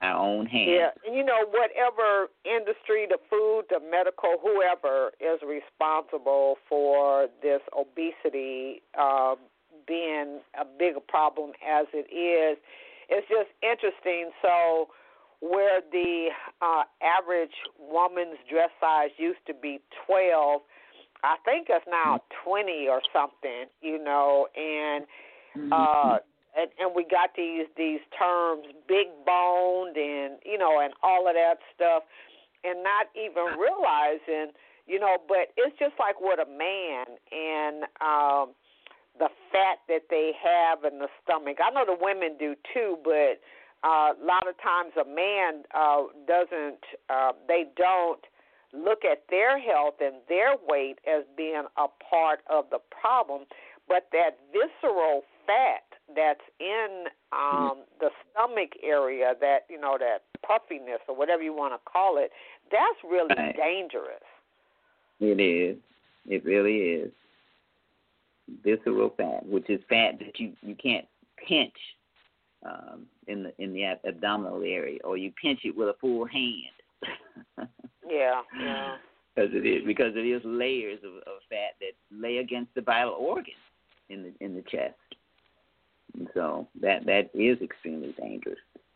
our own hands. Yeah, and you know, whatever industry, the food, the medical, whoever is responsible for this obesity uh, being a bigger problem as it is, it's just interesting. So where the uh, average woman's dress size used to be twelve, I think it's now twenty or something, you know, and uh, and, and we got these these terms, big boned, and you know, and all of that stuff, and not even realizing, you know, but it's just like with a man and um, the fat that they have in the stomach. I know the women do too, but uh, a lot of times a man uh, doesn't, uh, they don't look at their health and their weight as being a part of the problem, but that visceral fat that's in um, the stomach area, that, you know, that puffiness or whatever you want to call it, that's really right. dangerous. It is. It really is. Visceral fat, which is fat that you, you can't pinch um, in the in the ab- abdominal area, or you pinch it with a full hand. Yeah, yeah. Because it is because it is layers of, of fat that lay against the vital organs in the in the chest, and so that that is extremely dangerous.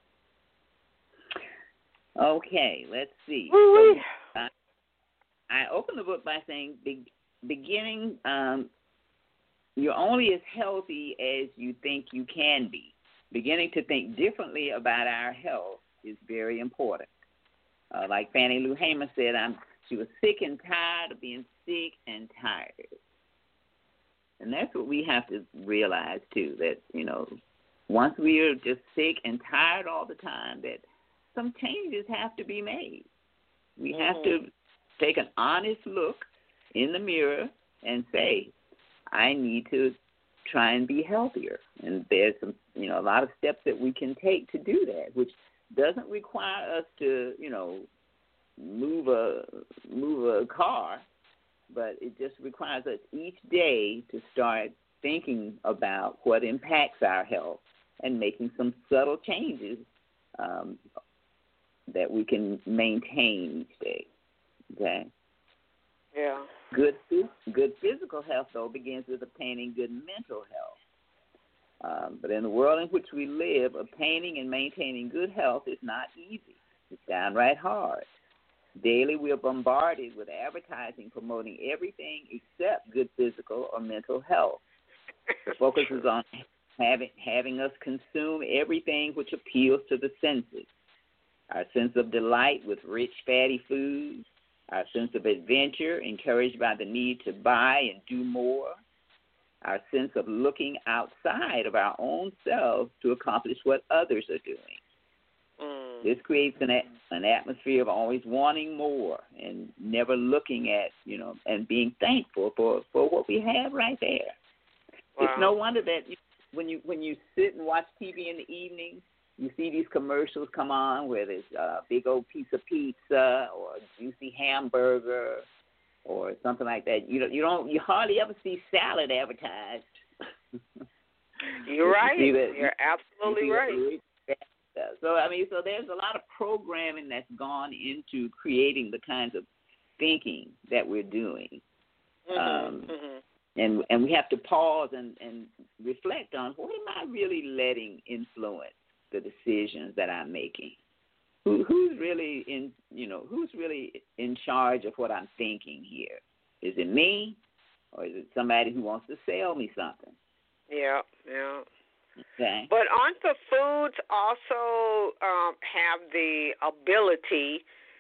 Okay, let's see. So, uh, I opened the book by saying, be, beginning, um, you're only as healthy as you think you can be. Beginning to think differently about our health is very important. Uh, like Fannie Lou Hamer said, I'm, she was sick and tired of being sick and tired. And that's what we have to realize, too, that, you know, once we are just sick and tired all the time, that some changes have to be made. We mm-hmm. have to take an honest look in the mirror and say, I need to try and be healthier. And there's some, you know, a lot of steps that we can take to do that, which doesn't require us to, you know, move a move a car, but it just requires us each day to start thinking about what impacts our health and making some subtle changes um, that we can maintain each day. Okay. Yeah. Good, good physical health, though, begins with obtaining good mental health. Um, but in the world in which we live, obtaining and maintaining good health is not easy. It's downright hard. Daily, we are bombarded with advertising promoting everything except good physical or mental health. The focus is on having, having us consume everything which appeals to the senses. Our sense of delight with rich, fatty foods, our sense of adventure encouraged by the need to buy and do more, our sense of looking outside of our own selves to accomplish what others are doing. Mm. This creates an, an atmosphere of always wanting more and never looking at, you know, and being thankful for, for what we have right there. Wow. It's no wonder that you, when you when you sit and watch T V in the evening, you see these commercials come on where there's a big old piece of pizza or a juicy hamburger or something like that. You don't, you don't, you hardly ever see salad advertised. You're right. You that, You're absolutely you right. So I mean, so there's a lot of programming that's gone into creating the kinds of thinking that we're doing. Mm-hmm. Um, mm-hmm. And and we have to pause and, and reflect on, what am I really letting influence the decisions that I'm making? Who who's really in you know who's really in charge of what I'm thinking here? Is it me, or is it somebody who wants to sell me something? Yeah, yeah. Okay. But aren't the foods also um, have the ability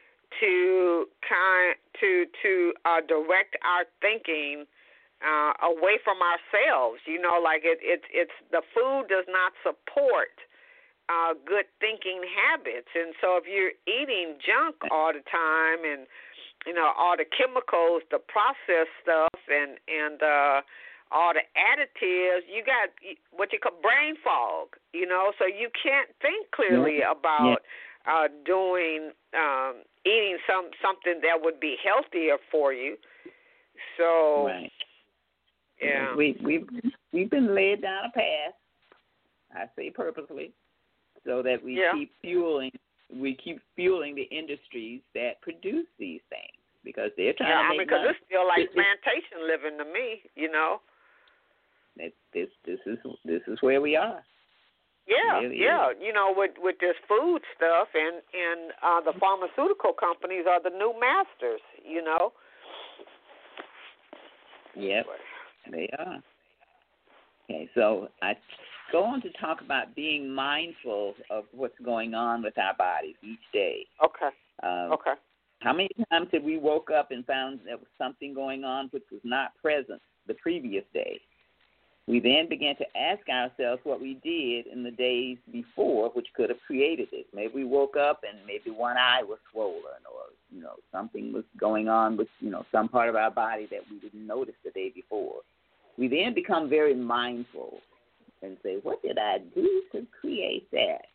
to kind to to uh, direct our thinking Uh, away from ourselves? You know, like it, it, it's the food does not support uh, good thinking habits, and so if you're eating junk all the time, and you know all the chemicals, the processed stuff, and and uh, all the additives, you got what you call brain fog. You know, so you can't think clearly yeah. about yeah. uh, doing um, eating some something that would be healthier for you. So. Right. Yeah. We we've we've been led down a path, I say purposely, so that we yeah. keep fueling we keep fueling the industries that produce these things because they're trying yeah, to I make mean, because money. it's still like This- plantation living to me, you know. This this this is this is where we are. Yeah, Really yeah. is. You know, with with this food stuff and and uh, the pharmaceutical companies are the new masters. You know. Yep, they are. Okay, so I go on to talk about being mindful of what's going on with our bodies each day. Okay. Um, Okay. How many times have we woke up and found there was something going on which was not present the previous day? We then began to ask ourselves what we did in the days before, which could have created it. Maybe we woke up and maybe one eye was swollen, or you know something was going on with you know some part of our body that we didn't notice the day before. We then become very mindful and say, "What did I do to create that?"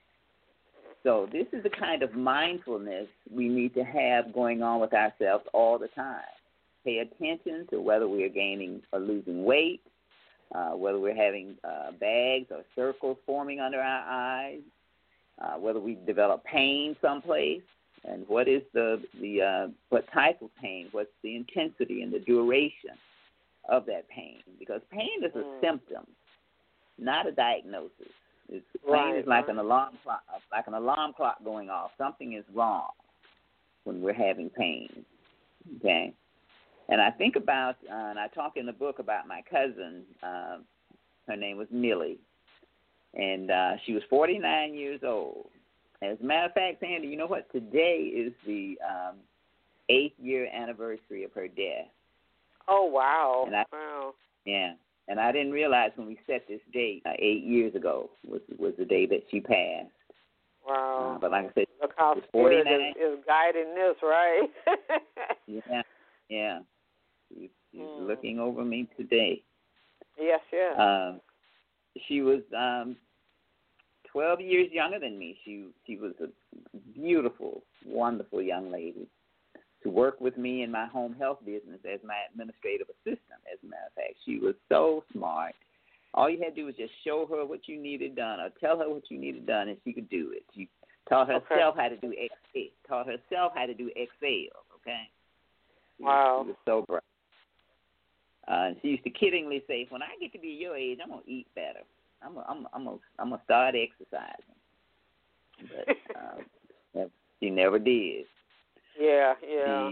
So this is the kind of mindfulness we need to have going on with ourselves all the time. Pay attention to whether we are gaining or losing weight. Uh, whether we're having uh, bags or circles forming under our eyes, uh, whether we develop pain someplace, and what is the the uh, what type of pain, what's the intensity and the duration of that pain? Because pain is a Mm. symptom, not a diagnosis. It's, pain Right, is like right. an alarm clock, like an alarm clock going off. Something is wrong when we're having pain. Okay. And I think about, uh, and I talk in the book about my cousin. Uh, her name was Millie, and uh, she was forty-nine years old. As a matter of fact, Sandy, you know what? Today is the um, eighth year anniversary of her death. Oh wow! And I, wow. Yeah, and I didn't realize when we set this date uh, eight years ago was was the day that she passed. Wow. Uh, but like I said, Look how she was spirit forty-nine. is, is guiding this, right? Yeah, yeah. She's, she's Mm. looking over me today. Yes, yes. Um, she was um, twelve years younger than me. She she was a beautiful, wonderful young lady to work with me in my home health business as my administrative assistant, as a matter of fact. She was so smart. All you had to do was just show her what you needed done or tell her what you needed done, and she could do it. She taught herself Okay. how to do Excel, taught herself how to do Excel, okay? She Wow. Was, she was so bright. Uh, she used to kiddingly say, "When I get to be your age, I'm gonna eat better. I'm gonna, I'm, I'm gonna, I'm gonna start exercising." But uh, she never did. Yeah, yeah.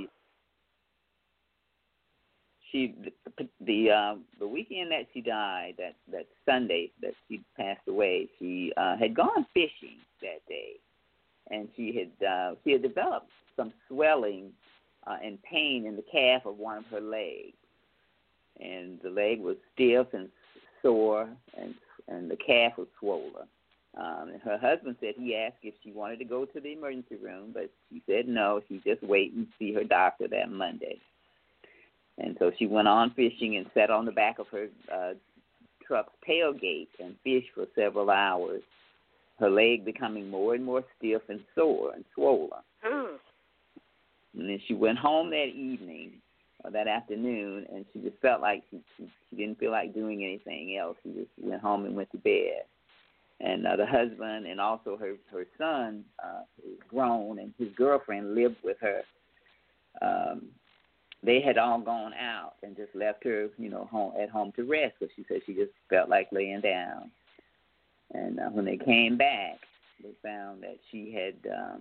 She, she the the, uh, the weekend that she died, that that Sunday that she passed away, she uh, had gone fishing that day, and she had uh, she had developed some swelling uh, and pain in the calf of one of her legs. And the leg was stiff and sore, and and the calf was swollen. Um, and her husband said he asked if she wanted to go to the emergency room, but she said no. She just wait and see her doctor that Monday. And so she went on fishing and sat on the back of her uh, truck's tailgate and fished for several hours. Her leg becoming more and more stiff and sore and swollen. Hmm. And then she went home that evening. Or that afternoon, and she just felt like she, she, she didn't feel like doing anything else. She just went home and went to bed. And uh, the husband and also her, her son, uh, who's grown, and his girlfriend lived with her. Um, they had all gone out and just left her, you know, home at home to rest because she said she just felt like laying down. And uh, when they came back, they found that she had um,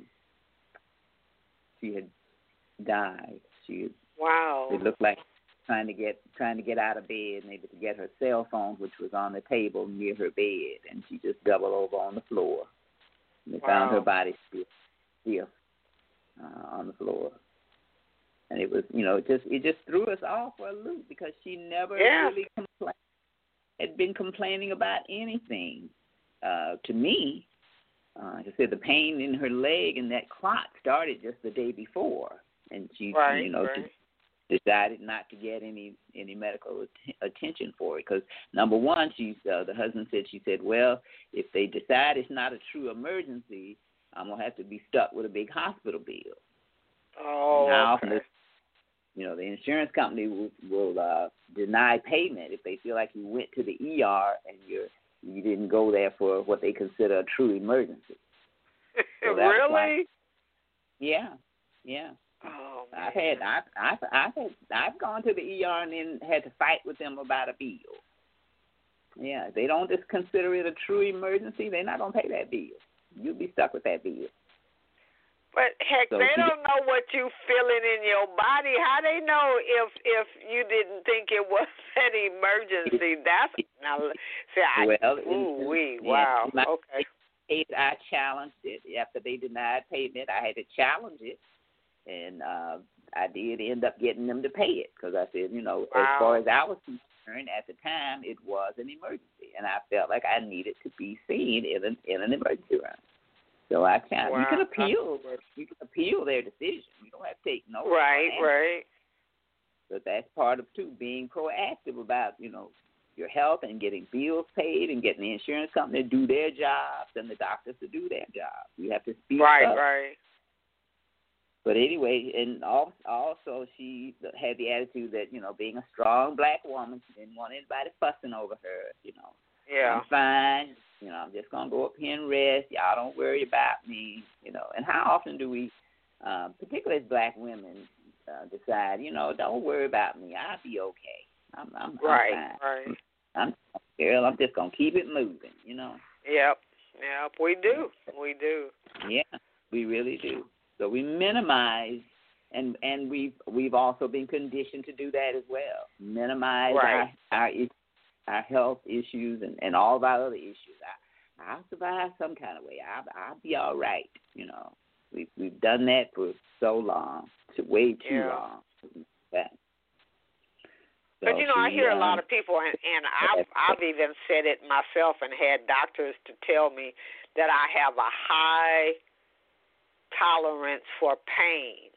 she had died. She had Wow. It looked like trying to get trying to get out of bed, maybe to get her cell phone, which was on the table near her bed, and she just doubled over on the floor. And they Wow. found her body stiff, stiff uh, on the floor, and it was, you know, it just it just threw us off for a loop because she never Yeah. really complained, had been complaining about anything. Uh, to me, uh, like I said, the pain in her leg and that clot started just the day before, and she, Right, you know. right. She, decided not to get any any medical att- attention for it because number one, she's uh, the husband said she said, well, if they decide it's not a true emergency, I'm gonna have to be stuck with a big hospital bill. Oh. How often Okay. does, you know, the insurance company will, will uh, deny payment if they feel like you went to the E R and you're you didn't go there for what they consider a true emergency. So that's really? why, yeah, yeah. Oh, man. I've had I've, I've I've had I've gone to the E R and then had to fight with them about a bill. Yeah, they don't just consider it a true emergency. They're not gonna pay that bill. You'll be stuck with that bill. But heck, So they she- don't know what you feeling in your body. How they know if if you didn't think it was an emergency? That's now. See, I, well, ooh, wee, yeah, wow, my okay. case, I challenged it after they denied payment. I had to challenge it, and uh, I did end up getting them to pay it because I said, you know, Wow. as far as I was concerned at the time, it was an emergency, and I felt like I needed to be seen in an in an emergency room. So I can Wow. you can appeal you can appeal their decision. You don't have to take no Right, plan. right. But that's part of too being proactive about, you know, your health and getting bills paid and getting the insurance company to do their jobs and the doctors to do their jobs. You have to speak Right, up. right. But anyway, and also she had the attitude that, you know, being a strong black woman, she didn't want anybody fussing over her, you know. Yeah. I'm fine. You know, I'm just going to go up here and rest. Y'all don't worry about me, you know. And how often do we, uh, particularly as black women, uh, decide, you know, don't worry about me. I'll be okay. I'm, I'm, Right, I'm fine. right. I'm, girl, I'm just going to keep it moving, you know. Yep, yep, we do. We do. Yeah, we really do. So we minimize, and and we've we've also been conditioned to do that as well. Minimize Right. our our, is- our health issues and, and all of our other issues. I, I'll survive some kind of way. I'll I'll be all right. You know, we've we've done that for so long, to way too Yeah. long. That. But So you know, I she, hear a um, lot of people, and, and I've I've even said it myself, and had doctors to tell me that I have a high tolerance for pain.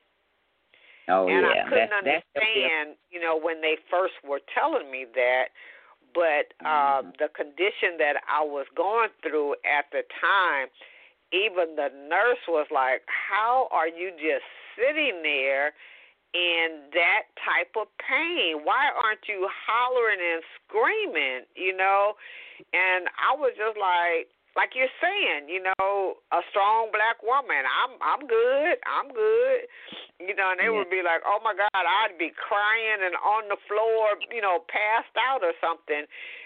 Oh and yeah, I couldn't that's, that's the- understand, you know, when they first were telling me that. But uh, Mhm. the condition that I was going through at the time, even the nurse was like, "How are you just sitting there in that type of pain? Why aren't you hollering and screaming?" You know, and I was just like, like you're saying, you know, a strong black woman. I'm I'm good. I'm good. You know, and they Yeah. would be like, "Oh my God," I'd be crying and on the floor, you know, passed out or something.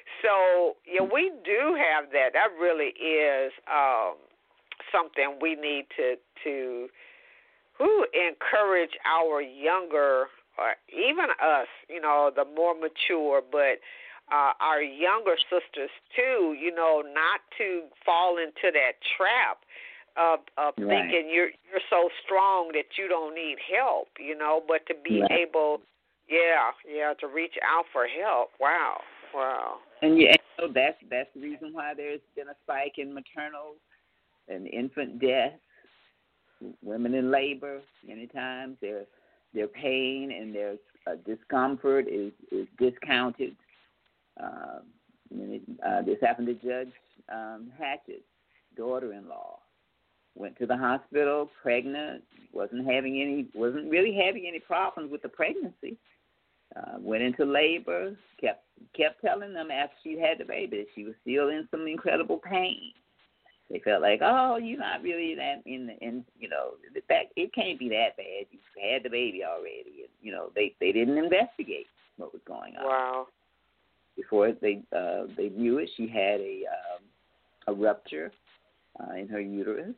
So yeah, we do have that. That really is um, something we need to to who encourage our younger, or even us, you know, the more mature, but uh, our younger sisters too, you know, not to fall into that trap of, of Right. thinking you're you're so strong that you don't need help, you know, but to be Right. able, yeah, yeah, to reach out for help. Wow, wow. And yeah, so that's that's the reason why there's been a spike in maternal and infant deaths. Women in labor, many times their their pain and their uh, discomfort is is discounted. Uh, I mean, it, uh, this happened to Judge um, Hatchett's daughter-in-law. Went to the hospital, pregnant, wasn't having any, wasn't really having any problems with the pregnancy. Uh, went into labor, kept kept telling them after she had the baby that she was still in some incredible pain. They felt like, oh, you're not really that in, the, in you know, that it can't be that bad. You had the baby already, and you know, they they didn't investigate what was going on. Wow. Before they uh, they knew it, she had a um, a rupture uh, in her uterus,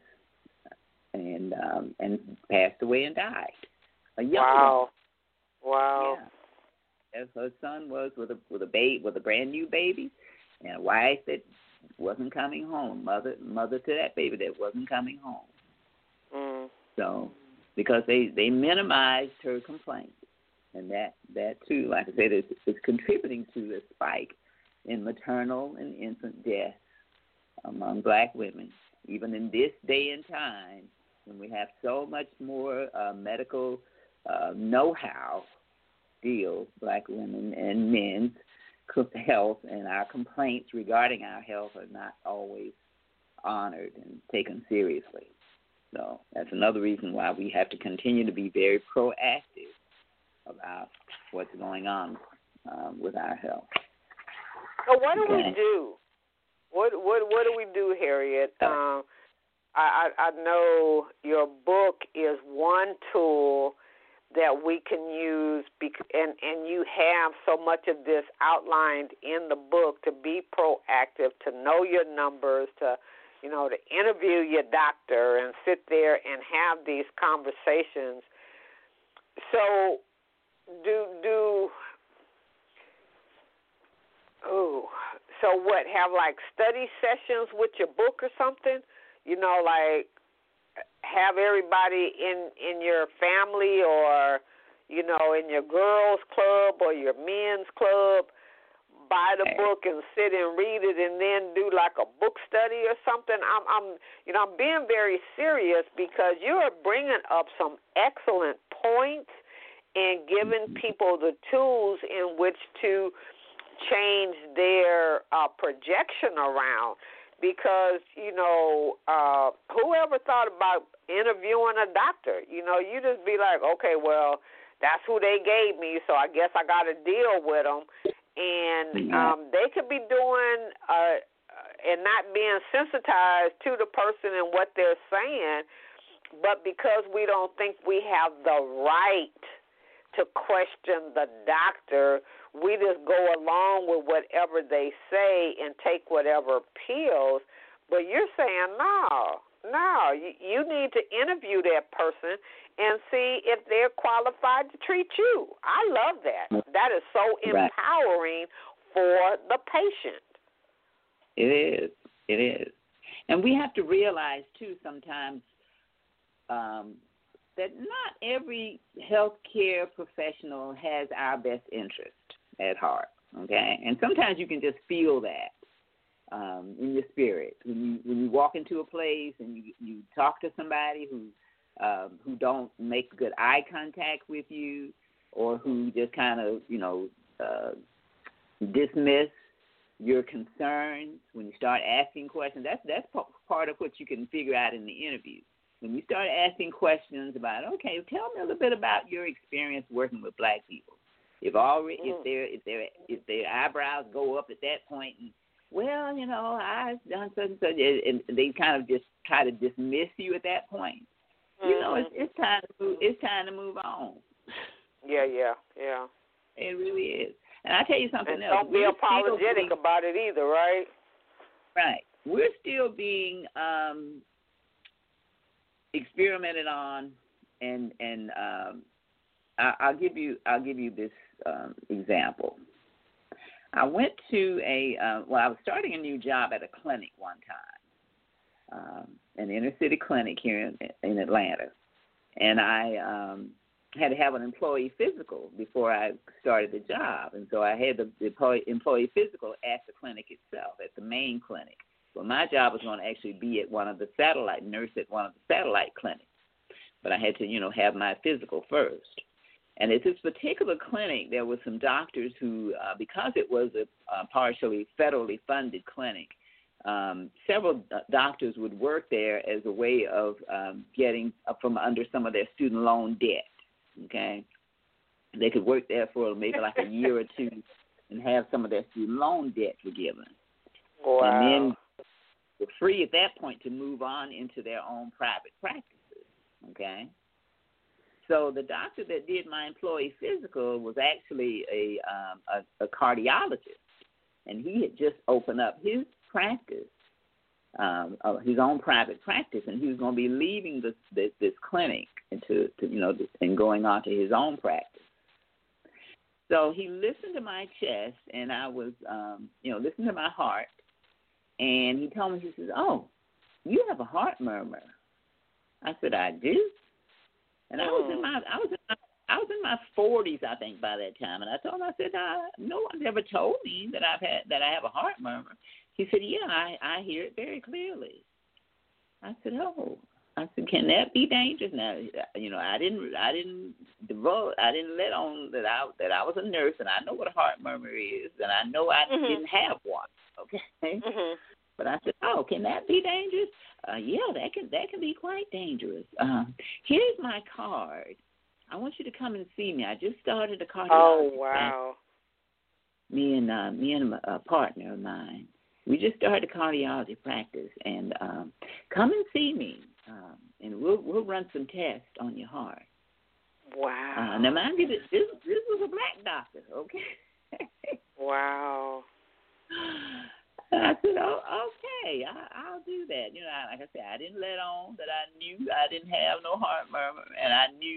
and um, and passed away and died. A young Wow. woman. Wow. Yeah. As her son was with a with a baby with a brand new baby, and a wife that wasn't coming home, mother mother to that baby that wasn't coming home. Mm. So because they, they minimized her complaint, and that, that too, like I said, is, is contributing to the spike in maternal and infant death among black women, even in this day and time when we have so much more uh, medical uh, know-how deals, black women and men's health, and our complaints regarding our health are not always honored and taken seriously. So that's another reason why we have to continue to be very proactive about what's going on um, with our health. So what do Okay. we do? What what what do we do, Harriet? Um, I, I know your book is one tool that we can use, bec- and, and you have so much of this outlined in the book to be proactive, to know your numbers, to, you know, to interview your doctor and sit there and have these conversations. So do, do oh, so what, have like study sessions with your book or something? You know, like, have everybody in, in your family or, you know, in your girls' club or your men's club buy the book and sit and read it and then do like a book study or something. I'm, I'm, you know, I'm being very serious because you are bringing up some excellent points and giving people the tools in which to change their uh, projection around. Because, you know, uh, whoever thought about interviewing a doctor? You know, you just be like, okay, well, that's who they gave me, so I guess I got to deal with them. And um, they could be doing uh, and not being sensitized to the person and what they're saying, but because we don't think we have the right to question the doctor, we just go along with whatever they say and take whatever pills. But you're saying, no, no, you, you need to interview that person and see if they're qualified to treat you. I love that. That is so empowering for the patient. It is. It is. And we have to realize, too, sometimes um, that not every healthcare professional has our best interest at heart, okay? And sometimes you can just feel that um, in your spirit. When you when you walk into a place and you, you talk to somebody who um, who don't make good eye contact with you or who just kind of, you know, uh, dismiss your concerns, when you start asking questions, that's, that's part of what you can figure out in the interview. When you start asking questions about, okay, tell me a little bit about your experience working with black people. If already, mm. if their if their if their eyebrows go up at that point, and well, you know, I've done such and such, and they kind of just try to dismiss you at that point. Mm. You know, it's it's time to move, it's time to move on. Yeah, yeah, yeah. It really is. And I tell you something and else. Don't be apologetic being, about it either, right? Right. We're still being um, experimented on, and and um, I, I'll give you I'll give you this um, example. I went to a uh, well, I was starting a new job at a clinic one time, um, an inner city clinic here in, in Atlanta, and I um, had to have an employee physical before I started the job, and so I had the, the employee physical at the clinic itself, at the main clinic. Well, my job was going to actually be at one of the satellite, nurse at one of the satellite clinics, but I had to, you know, have my physical first. And at this particular clinic, there were some doctors who, uh, because it was a uh, partially federally funded clinic, um, several uh, doctors would work there as a way of um, getting up from under some of their student loan debt. Okay, they could work there for maybe like a year or two and have some of their student loan debt forgiven. Wow. And then were free at that point to move on into their own private practices. Okay, so the doctor that did my employee physical was actually a um, a, a cardiologist, and he had just opened up his practice. Um, uh, his own private practice, and he was going to be leaving this this, this clinic and to, to you know and going on to his own practice. So he listened to my chest, and I was um, you know listening to my heart, and he told me, he says, "Oh, you have a heart murmur." I said, "I do," and I was in my I was in my I was in my forties, I think, by that time, and I told him, I said, uh, "No one's ever told me that I've had that I have a heart murmur." He said, "Yeah, I, I hear it very clearly." I said, "Oh," I said, "Can that be dangerous?" Now, you know, I didn't, I didn't devote, I didn't let on that I that I was a nurse and I know what a heart murmur is, and I know I mm-hmm. didn't have one. Okay, mm-hmm. But I said, "Oh, can that be dangerous?" Uh, yeah, that can that can be quite dangerous. Uh, here's my card. I want you to come and see me. I just started a cardiologist. Oh wow! Me and uh, me and a partner of mine. we just started a cardiology practice, and um, come and see me, um, and we'll we'll run some tests on your heart. Wow. Uh, now, mind you, this this was a black doctor, okay? Wow. I said, oh, okay, I, I'll do that. You know, like I said, I didn't let on that I knew I didn't have no heart murmur, and I knew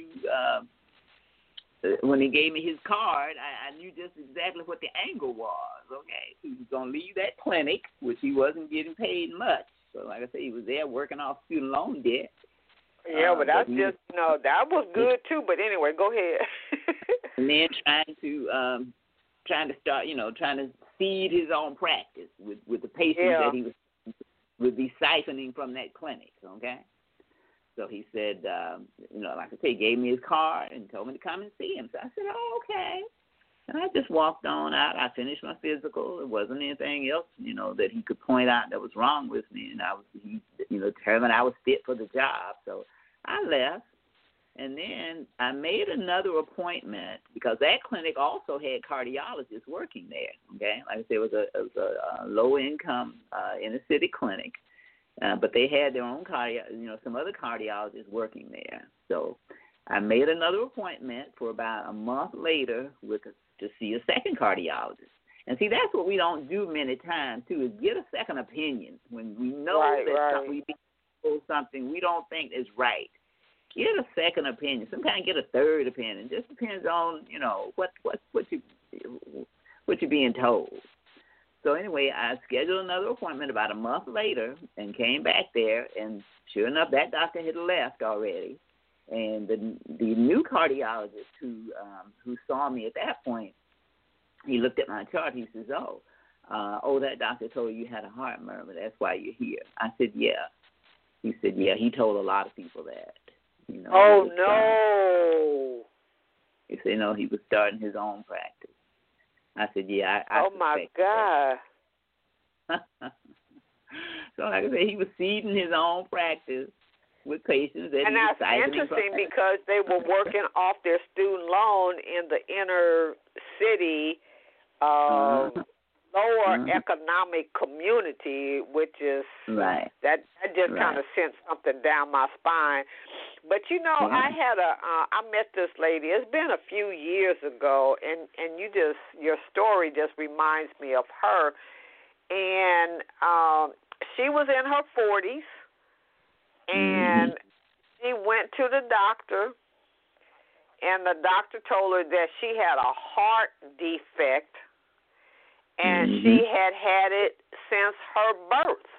um, when he gave me his card, I, I knew just exactly what the angle was, okay? He was going to leave that clinic, which he wasn't getting paid much. So, like I said, he was there working off student loan debt. Yeah, uh, but that's but just, you know, that was good, too. But anyway, go ahead. And then trying to, um, trying to start, you know, trying to feed his own practice with, with the patients Yeah. that he was would be siphoning from that clinic, okay? So he said, um, you know, like I said, he gave me his card and told me to come and see him. So I said, oh, okay. And I just walked on out. I finished my physical. It wasn't anything else, you know, that he could point out that was wrong with me. And I was, he, you know, determined I was fit for the job. So I left. And then I made another appointment because that clinic also had cardiologists working there, okay? Like I said, it was a, it was a, a low-income uh, inner-city clinic, uh, but they had their own cardio, you know, some other cardiologists working there. So I made another appointment for about a month later with to see a second cardiologist. And see, that's what we don't do many times, too, is get a second opinion when we know Right, that right. something, we something we don't think is right. Get a second opinion. Sometimes get a third opinion. It just depends on, you know, what what what you what you're being told. So anyway, I scheduled another appointment about a month later and came back there, and sure enough, that doctor had left already. And the the new cardiologist who um, who saw me at that point, he looked at my chart. He says, "Oh, uh, oh, that doctor told you you had a heart murmur. That's why you're here." I said, "Yeah." He said, "Yeah." He told a lot of people that. You know, Oh, he no. He said, no, he was starting his own practice. I said, yeah, I, I Oh, my God. So, like I said, he was seeding his own practice with patients. That And he was that's siphoning interesting from. because they were working off their student loan in the inner city, um, Uh-huh. lower Uh-huh. economic community, which is Right. that that just Right. kind of sent something down my spine. But you know, Yeah. I had a uh, I met this lady. It's been a few years ago, and and you just your story just reminds me of her. And um, she was in her forties, and Mm-hmm. she went to the doctor, and the doctor told her that she had a heart defect. And Mm-hmm. she had had it since her birth.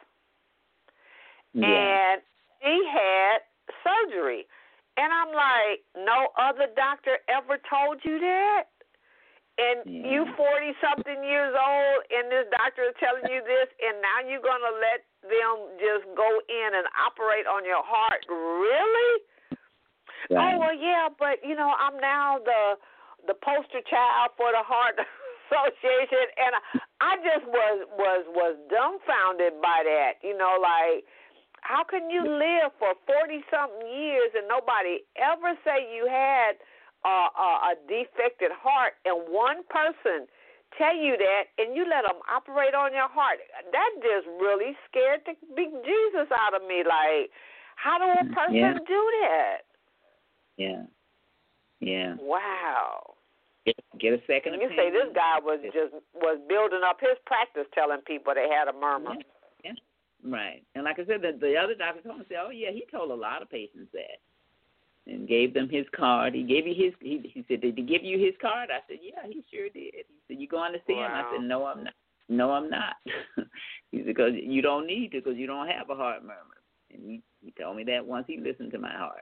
Yeah. And she had surgery. And I'm like, no other doctor ever told you that? And Yeah. you forty-something years old, and this doctor is telling you this, and now you're going to let them just go in and operate on your heart? Really? Right. Oh, well, yeah, but, you know, I'm now the the poster child for the Heart Association, and I just was was was dumbfounded by that. You know, like, how can you live for forty something years and nobody ever say you had uh, a, a defected heart, and one person tell you that, and you let them operate on your heart? That just really scared the big Jesus out of me. Like, how do a person Yeah. do that? Yeah. Yeah. Wow. Get, get a second And you opinion. say this guy was just was building up his practice, telling people they had a murmur. Yeah. Yeah. Right. And like I said, the, the other doctor told me, said, oh, yeah, he told a lot of patients that and gave them his card. He gave you his, he, he said, did he give you his card? I said, yeah, he sure did. He said, you going to see him? I Wow. said, no, I'm not. No, I'm not. He said, because you don't need to because you don't have a heart murmur. And he, he told me that once he listened to my heart.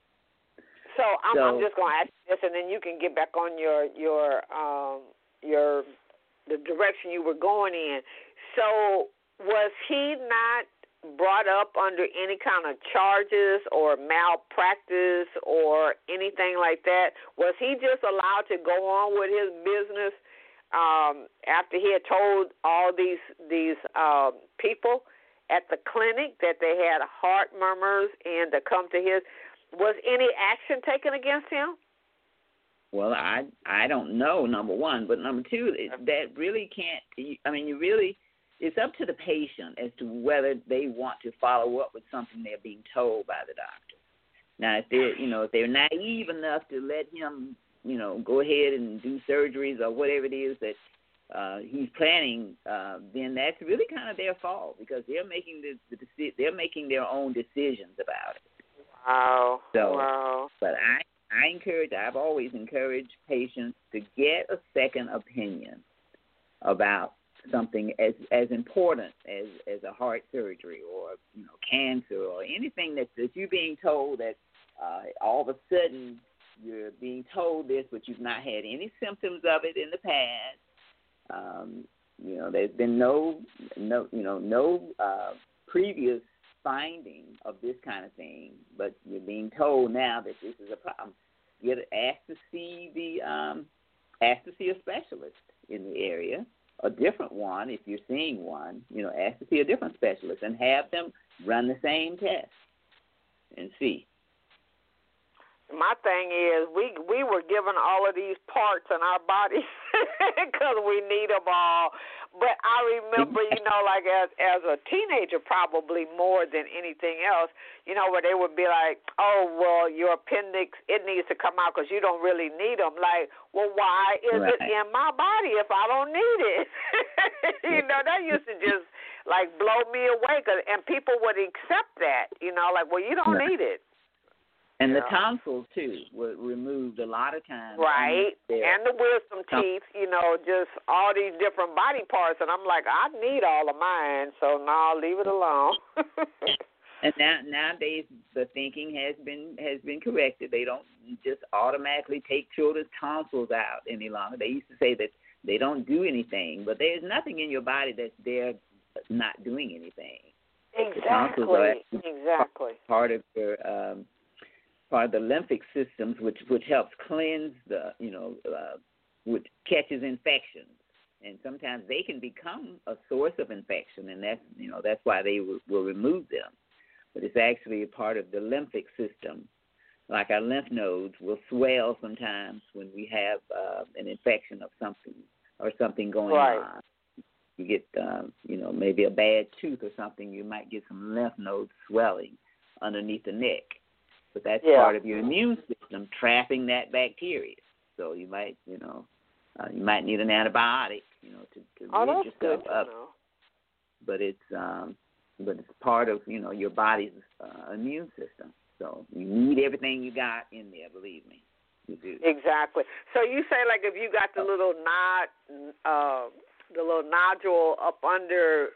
So I'm, So- I'm just going to ask you this, and then you can get back on your your um your the direction you were going in. So was he not brought up under any kind of charges or malpractice or anything like that? Was he just allowed to go on with his business um, after he had told all these these um, people at the clinic that they had heart murmurs and to come to his? Was any action taken against him? Well, I I don't know, number one. But number two, it, that really can't, I mean, you really, it's up to the patient as to whether they want to follow up with something they're being told by the doctor. Now, if they're, you know, if they're naive enough to let him, you know, go ahead and do surgeries or whatever it is that uh, he's planning, uh, then that's really kind of their fault because they're making the, the deci- they're making their own decisions about it. Wow. So, wow. but I, I encourage, I've always encouraged patients to get a second opinion about something as as important as, as a heart surgery or, you know, cancer or anything that, that you're being told that uh, all of a sudden you're being told this, but you've not had any symptoms of it in the past. Um, you know, there's been no, no, you know, no uh, previous finding of this kind of thing, but you're being told now that this is a problem. Get asked to see the, um, asked to see a specialist in the area, a different one if you're seeing one. You know, ask to see a different specialist and have them run the same test and see. My thing is, we we were given all of these parts in our bodies because we need them all. But I remember, you know, like as as a teenager, probably more than anything else, you know, where they would be like, "Oh, well, your appendix, it needs to come out because you don't really need them." Like, well, why is right. it in my body if I don't need it? You know, that used to just like blow me away, cause, and people would accept that. You know, like, well, you don't right. need it. And yeah. the tonsils, too, were removed a lot of times. Right, and the wisdom teeth, you know, just all these different body parts. And I'm like, I need all of mine, so no, leave it alone. And now nowadays the thinking has been has been corrected. They don't just automatically take children's tonsils out any longer. They used to say that they don't do anything, but there's nothing in your body that's there not doing anything. Exactly, exactly. Part of your um, part of the lymphic systems, which which helps cleanse the, you know, uh, which catches infections, and sometimes they can become a source of infection, and that's, you know, that's why they will, will remove them. But it's actually a part of the lymphic system. Like our lymph nodes will swell sometimes when we have uh, an infection of something or something going right. on. You get, um, you know, maybe a bad tooth or something, you might get some lymph nodes swelling underneath the neck. But that's yeah. part of your immune system trapping that bacteria. So you might, you know, uh, you might need an antibiotic, you know, to, to oh, rid that's yourself good to up. know. But it's, um, but it's part of, you know, your body's uh, immune system. So you need everything you got in there. Believe me, you do. Exactly. So you say, like, if you got the little nod, uh, the little nodule up under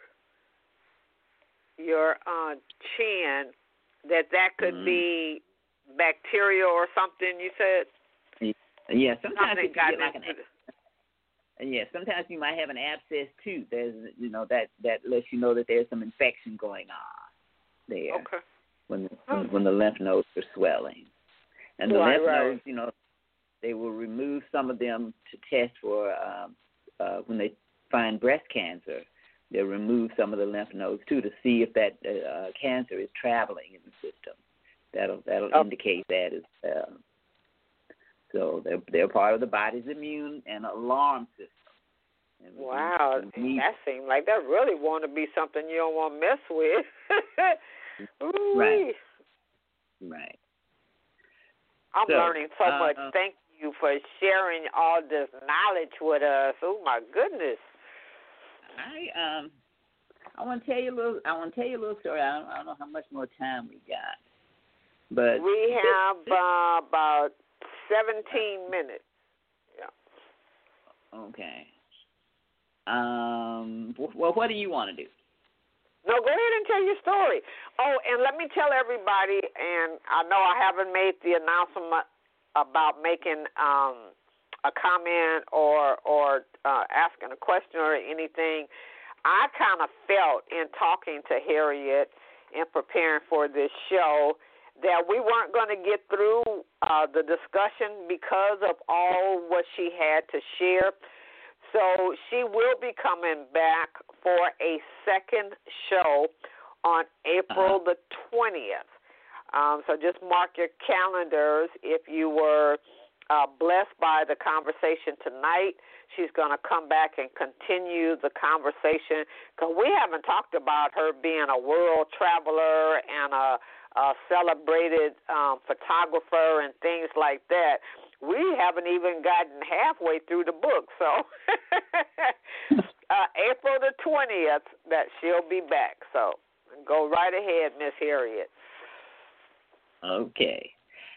your uh, chin, that that could mm-hmm. be bacteria or something. You said. Yeah. Sometimes something you got get like an. Yeah, sometimes you might have an abscess too. There's, you know, that, that lets you know that there's some infection going on there. Okay. When the, when, when the lymph nodes are swelling, and the right, lymph right. nodes, you know, they will remove some of them to test for um, uh, when they find breast cancer. They'll remove some of the lymph nodes too to see if that uh, cancer is traveling in the system. That'll that'll oh. indicate that as well. So they're they're part of the body's immune and alarm system. And wow, we, we, that seems like that really want to be something you don't want to mess with. right. Right. I'm so, learning so uh, much. uh, Thank you for sharing all this knowledge with us. Oh my goodness. I um I want to tell you a little. I want to tell you a little story. I don't, I don't know how much more time we got, but we have uh, about seventeen minutes. Yeah. Okay. Um. Well, what do you want to do? No, go ahead and tell your story. Oh, and let me tell everybody, and I know I haven't made the announcement about making um, a comment or or uh, asking a question or anything. I kind of felt in talking to Harriet and preparing for this show that we weren't going to get through uh, the discussion because of all what she had to share. So she will be coming back for a second show on April the twentieth. Um, so just mark your calendars. If you were uh, blessed by the conversation tonight, she's going to come back and continue the conversation, because we haven't talked about her being a world traveler and a, a celebrated um, photographer and things like that. We haven't even gotten halfway through the book. So uh, April the twentieth, that she'll be back. So go right ahead, Miss Harriet. Okay.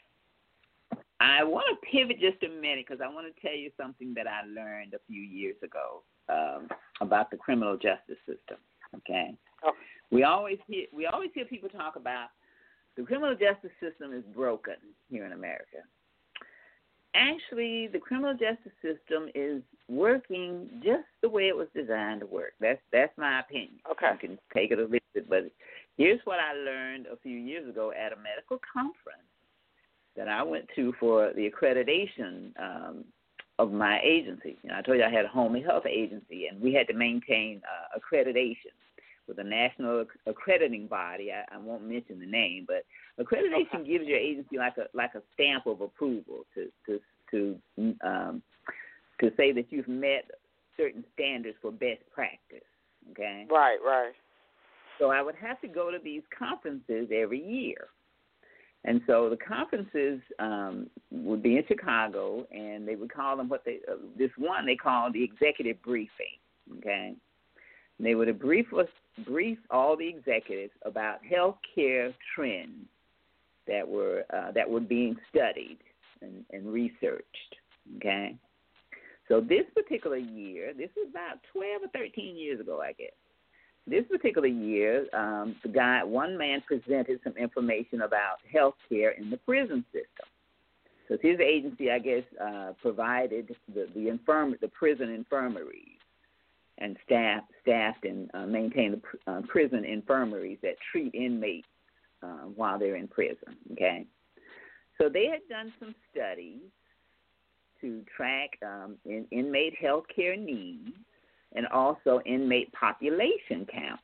I want to pivot just a minute because I want to tell you something that I learned a few years ago um, about the criminal justice system. Okay, oh. we always hear we always hear people talk about the criminal justice system is broken here in America. Actually, the criminal justice system is working just the way it was designed to work. That's that's my opinion. Okay, you can take it or leave it, but here's what I learned a few years ago at a medical conference that I went to for the accreditation um, of my agency. You know, I told you I had a home health agency, and we had to maintain uh, accreditation with a national accrediting body. I, I won't mention the name, but accreditation okay. gives your agency like a like a stamp of approval to to to um, to say that you've met certain standards for best practice. Okay. Right. Right. So I would have to go to these conferences every year. And so the conferences um, would be in Chicago, and they would call them what they uh, this one they called the executive briefing. Okay, and they would brief us, brief all the executives about healthcare trends that were uh, that were being studied and, and researched. Okay, so this particular year, this was about twelve or thirteen years ago, I guess. This particular year, um, the guy, one man presented some information about health care in the prison system. So his agency, I guess, uh, provided the the, infirm- the prison infirmaries and staff, staffed and uh, maintained the uh, prison infirmaries that treat inmates uh, while they're in prison. Okay, so they had done some studies to track um, in, inmate health care needs and also inmate population counts.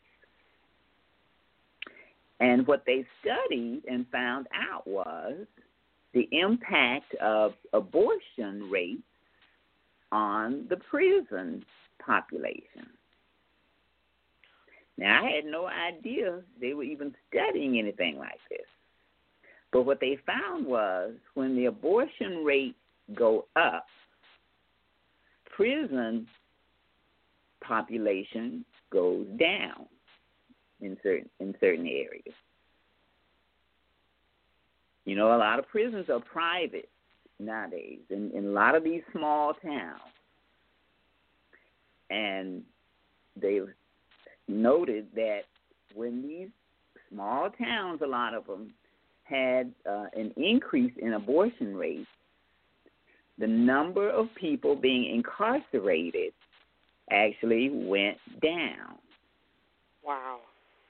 And what they studied and found out was the impact of abortion rates on the prison population. Now, I had no idea they were even studying anything like this. But what they found was when the abortion rates go up, prison population goes down in certain in certain areas. You know, a lot of prisons are private nowadays in, in a lot of these small towns. And they noted that when these small towns, a lot of them, had uh, an increase in abortion rates, the number of people being incarcerated actually went down. Wow.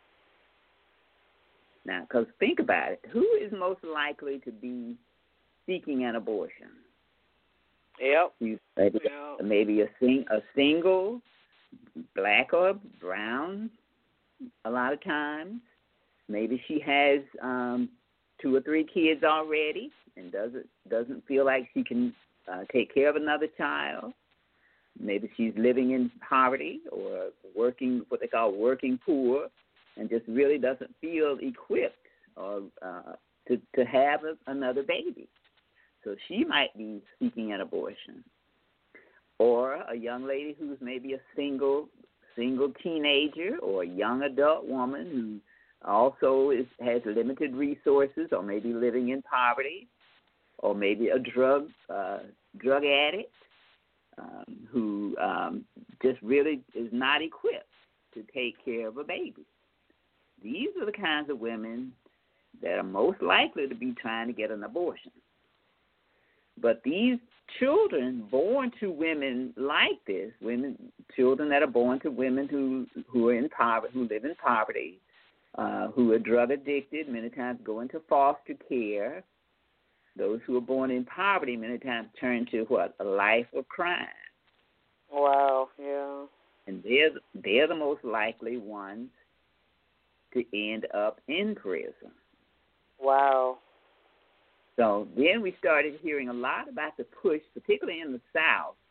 Now, because think about it. Who is most likely to be seeking an abortion? Yep. You, maybe, yep. maybe a, sing, a single, black or brown, a lot of times. Maybe she has um, two or three kids already and doesn't doesn't feel like she can uh, take care of another child. Maybe she's living in poverty or working, what they call working poor, and just really doesn't feel equipped or uh, to, to have a, another baby. So she might be seeking an abortion. Or a young lady who's maybe a single single teenager or a young adult woman who also is, has limited resources or maybe living in poverty, or maybe a drug uh, drug addict. Um, who um, just really is not equipped to take care of a baby. These are the kinds of women that are most likely to be trying to get an abortion. But these children born to women like this, women, children that are born to women who, who are in poverty, who live in poverty, uh, who are drug addicted, many times go into foster care. Those who are born in poverty many times turn to what? A life of crime. Wow, yeah. And they're, they're the most likely ones to end up in prison. Wow. So then we started hearing a lot about the push, particularly in the South,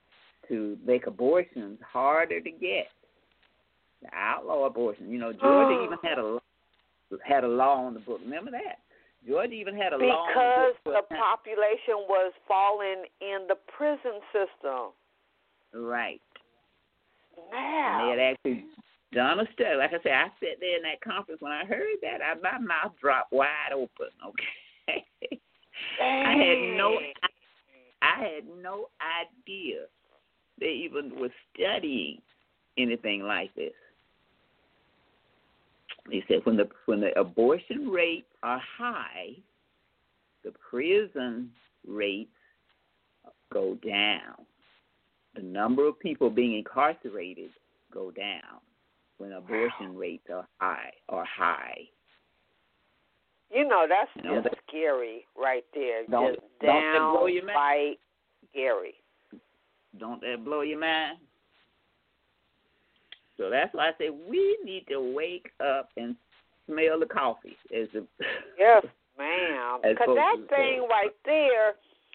to make abortions harder to get. To outlaw abortion. You know, Georgia even had a had a law on the book. Remember that? Georgia even had a law on Because the book. the population was falling in the prison system. Right. Now. And they had actually done a study. Like I said, I sat there in that conference when I heard that. I, my mouth dropped wide open. Okay. I had no, I had no idea they even were studying anything like this. They said when the when the abortion rates are high, the prison rates go down. The number of people being incarcerated go down when abortion wow. rates are high or high. You know, that's you know, just that, scary right there. Don't, just don't that blow your mind? Scary. Don't that blow your mind? So that's why I say we need to wake up and smell the coffee. As a, yes, ma'am. Because that thing right there,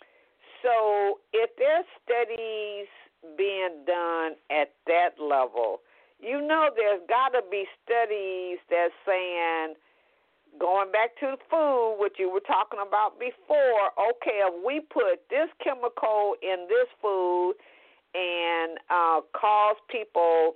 so if there's studies being done at that level, you know there's got to be studies that's saying, going back to the food, what you were talking about before, okay, if we put this chemical in this food and uh, cause people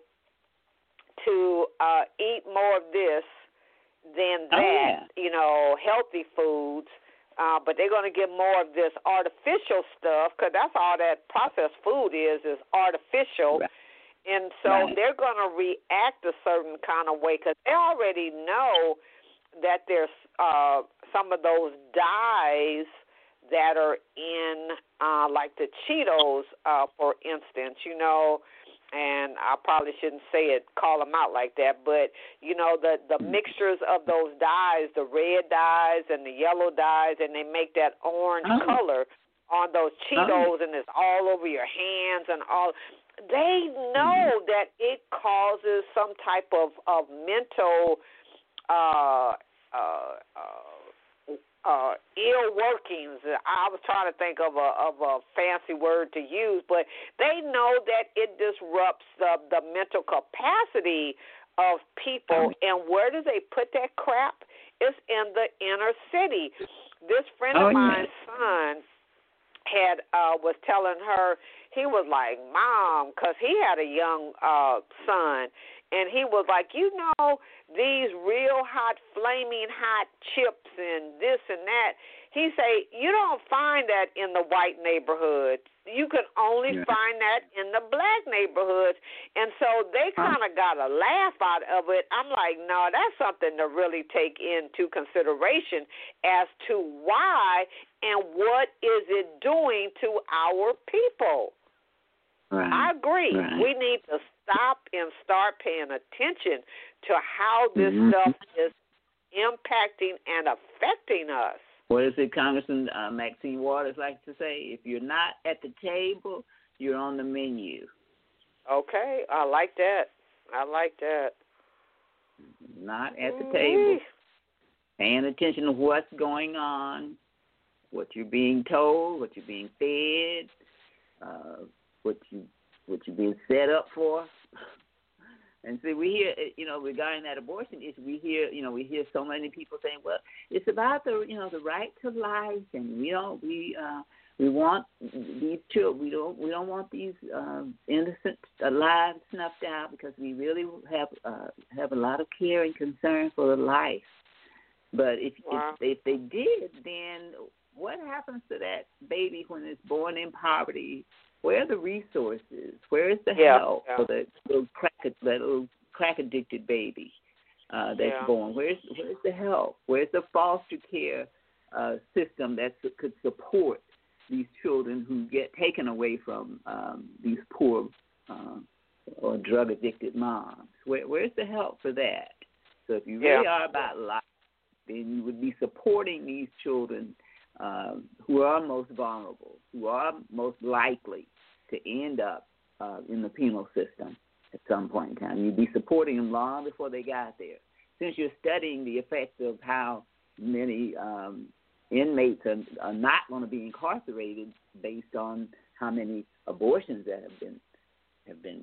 to uh, eat more of this than that, oh, yeah. you know, healthy foods, uh, but they're going to get more of this artificial stuff because that's all that processed food is, is artificial. Right. And so right. they're going to react a certain kind of way because they already know that there's uh, some of those dyes that are in, uh, like the Cheetos, uh, for instance, you know, and I probably shouldn't say it, call them out like that, but, you know, the, the mixtures of those dyes, the red dyes and the yellow dyes, and they make that orange oh. color on those Cheetos, oh. and it's all over your hands and all. They know mm-hmm. that it causes some type of, of mental uh, uh, uh, Uh, ill workings. I was trying to think of a of a fancy word to use, but they know that it disrupts the the mental capacity of people. And where do they put that crap? It's in the inner city. This friend oh, of mine's yeah. son had uh, was telling her, he was like, Mom, because he had a young uh, son, and he was like, you know, these real hot, flaming hot chips and this and that. He say, you don't find that in the white neighborhoods. You can only yeah. find that in the black neighborhoods. And so they kind of got a laugh out of it. I'm like, no, that's something to really take into consideration as to why and what is it doing to our people. Right. I agree. Right. We need to stop and start paying attention to how this mm-hmm. stuff is impacting and affecting us. What is it Congressman uh, Maxine Waters likes to say? If you're not at the table, you're on the menu. Okay, I like that. I like that. Not at the mm-hmm. table. Paying attention to what's going on, what you're being told, what you're being fed, uh, what you what you're being set up for. And see, we hear, you know, regarding that abortion issue, we hear, you know, we hear so many people saying, well, it's about the, you know, the right to life, and we don't, we, uh, we want these children, we don't, we don't want these um, innocent lives snuffed out because we really have uh, have a lot of care and concern for the life. But if, wow. if if they did, then what happens to that baby when it's born in poverty? Where are the resources? Where is the yeah, help yeah. for the little crack, that little crack addicted baby uh, that's yeah. born? Where's where's the help? Where's the foster care uh, system that could support these children who get taken away from um, these poor uh, or drug addicted moms? Where, where's the help for that? So if you really yeah. are about life, then you would be supporting these children Um, who are most vulnerable, who are most likely to end up uh, in the penal system at some point in time. You'd be supporting them long before they got there. Since you're studying the effects of how many um, inmates are, are not going to be incarcerated based on how many abortions that have been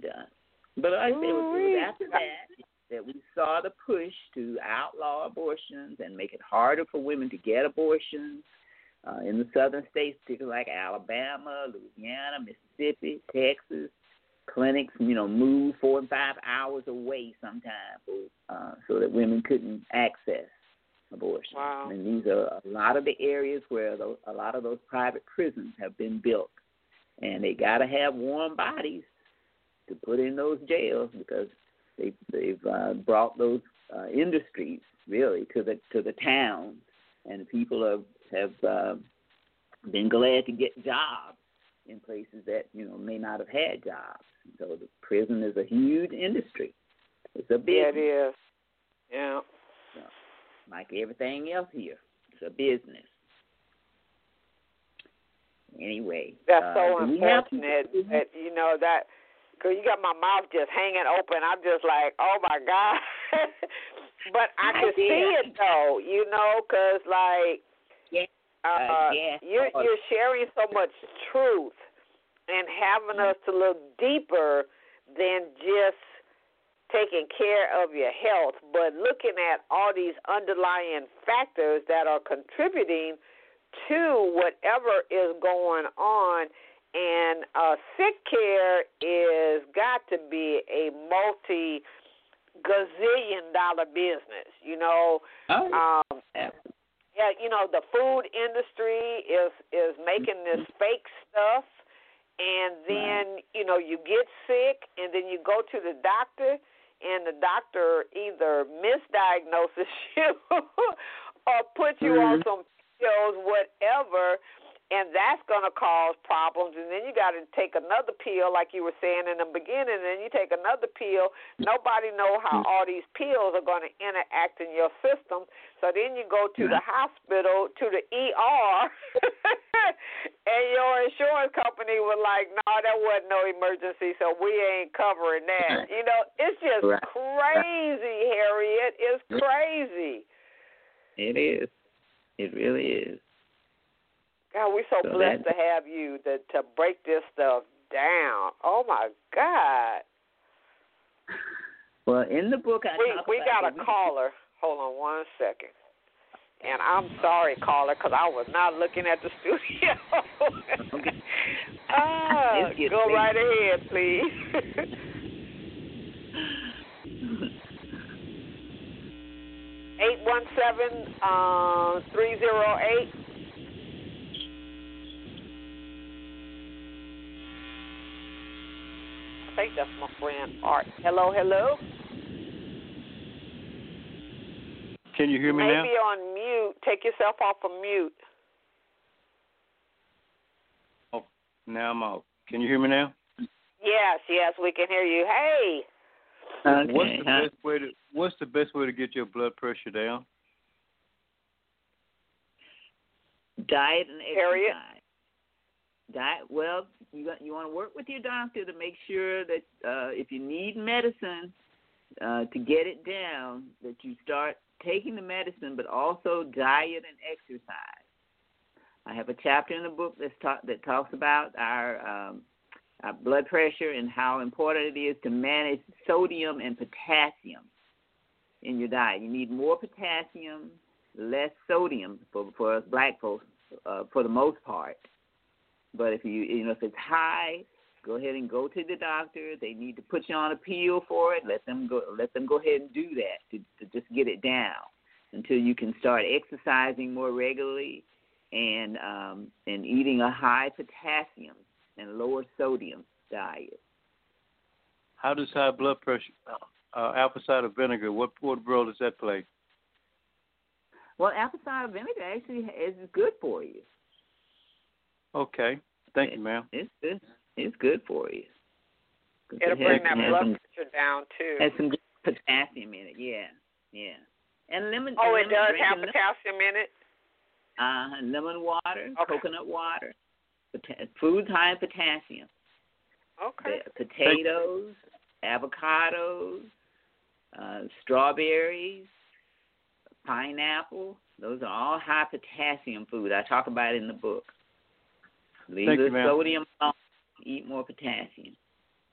done. But like I said, it was, it was after that that we saw the push to outlaw abortions and make it harder for women to get abortions uh, in the southern states, particularly like Alabama, Louisiana, Mississippi, Texas. Clinics, you know, move four and five hours away sometimes uh, so that women couldn't access abortion. Wow. And these are a lot of the areas where those, a lot of those private prisons have been built. And they got to have warm bodies to put in those jails because they, they've uh, brought those uh, industries, really, to the to the towns. And the people have, have uh, been glad to get jobs in places that, you know, may not have had jobs. So the prison is a huge industry. It's a business. Yeah, it is. Yeah. So, like everything else here, it's a business. Anyway. That's uh, so do we have unfortunate to- that, you know, that, because you got my mouth just hanging open. I'm just like, oh, my God. But I I can did. see it, though, you know, because, like, Yeah. uh, Uh, yeah. you're, you're sharing so much truth and having us to look deeper than just taking care of your health, but looking at all these underlying factors that are contributing to whatever is going on. And uh, sick care is got to be a multi gazillion dollar business, you know. Oh, Um, yeah, you know, the food industry is is making this fake stuff, and then, you know, you get sick, and then you go to the doctor, and the doctor either misdiagnoses you or puts you Mm-hmm. on some pills, whatever, and that's going to cause problems. And then you got to take another pill, like you were saying in the beginning, and then you take another pill. Nobody know how all these pills are going to interact in your system. So then you go to the hospital, to the E R, and your insurance company was like, no, that wasn't no emergency, so we ain't covering that. You know, it's just Right. crazy, Harriet. It's crazy. It is. It really is. God, we're so, So blessed that- to have you to, to break this stuff down. Oh, my God. Well, in the book, I We talk we about got the- a caller. Hold on one second. And I'm sorry, caller, because I was not looking at the studio. Okay. ah, It's getting go late. right ahead, please. eight one seven, three oh eight. I think that's my friend Art. Hello, hello. Can you hear me Maybe now? on mute. Take yourself off of mute. Oh, now I'm off. Can you hear me now? Yes, yes, we can hear you. Hey. Okay. What's the huh? best way to What's the best way to get your blood pressure down? Diet and Harriet? exercise. Diet. Well, you got, you want to work with your doctor to make sure that uh, if you need medicine uh, to get it down, that you start taking the medicine, but also diet and exercise. I have a chapter in the book that's talk, that talks about our, um, our blood pressure and how important it is to manage sodium and potassium in your diet. You need more potassium, less sodium for, for us black folks, uh, for the most part. But if you you know if it's high, go ahead and go to the doctor. They need to put you on a pill for it. Let them go. Let them go ahead and do that to, to just get it down until you can start exercising more regularly and um, and eating a high potassium and lower sodium diet. How does high blood pressure, uh, apple cider vinegar, what what role does that play? Well, apple cider vinegar actually is good for you. Okay, thank you, ma'am. It's good. It's good for you. It'll bring that Has blood some- pressure down, too. Has some good potassium in it. Yeah, yeah. And lemon. Oh, and it does lemon, have drinking potassium in it? Uh, lemon water, Okay. coconut water, pota- foods high in potassium. Okay. The potatoes, avocados, uh, strawberries, pineapple. Those are all high potassium food. I talk about it in the book. Leave Thank the you, ma'am. sodium alone. Eat more potassium.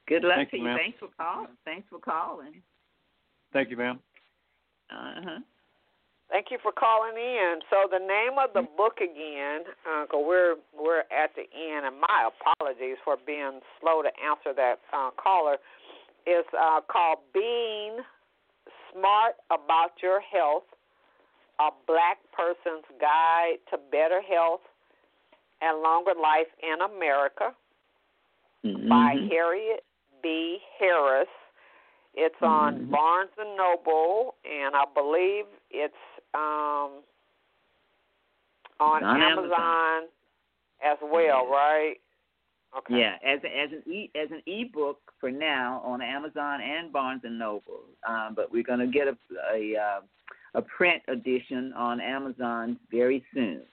Good luck Thank to you, you. ma'am. Thanks for calling. Thanks for calling. Thank you, ma'am. Uh-huh. Thank you for calling in. So the name of the book again, because uh, we're we're at the end, and my apologies for being slow to answer that uh, caller, is uh, called Being Smart About Your Health, A Black Person's Guide to Better Health and Longer Life in America, Mm-hmm. by Harriet B. Harris. It's on Mhm. Barnes and Noble, and I believe it's um, on, On Amazon, Amazon. as well, Yeah. right? Okay. Yeah, as a, as an e as an ebook for now on Amazon and Barnes and Noble, um, but we're going to get a a, uh, a print edition on Amazon very soon.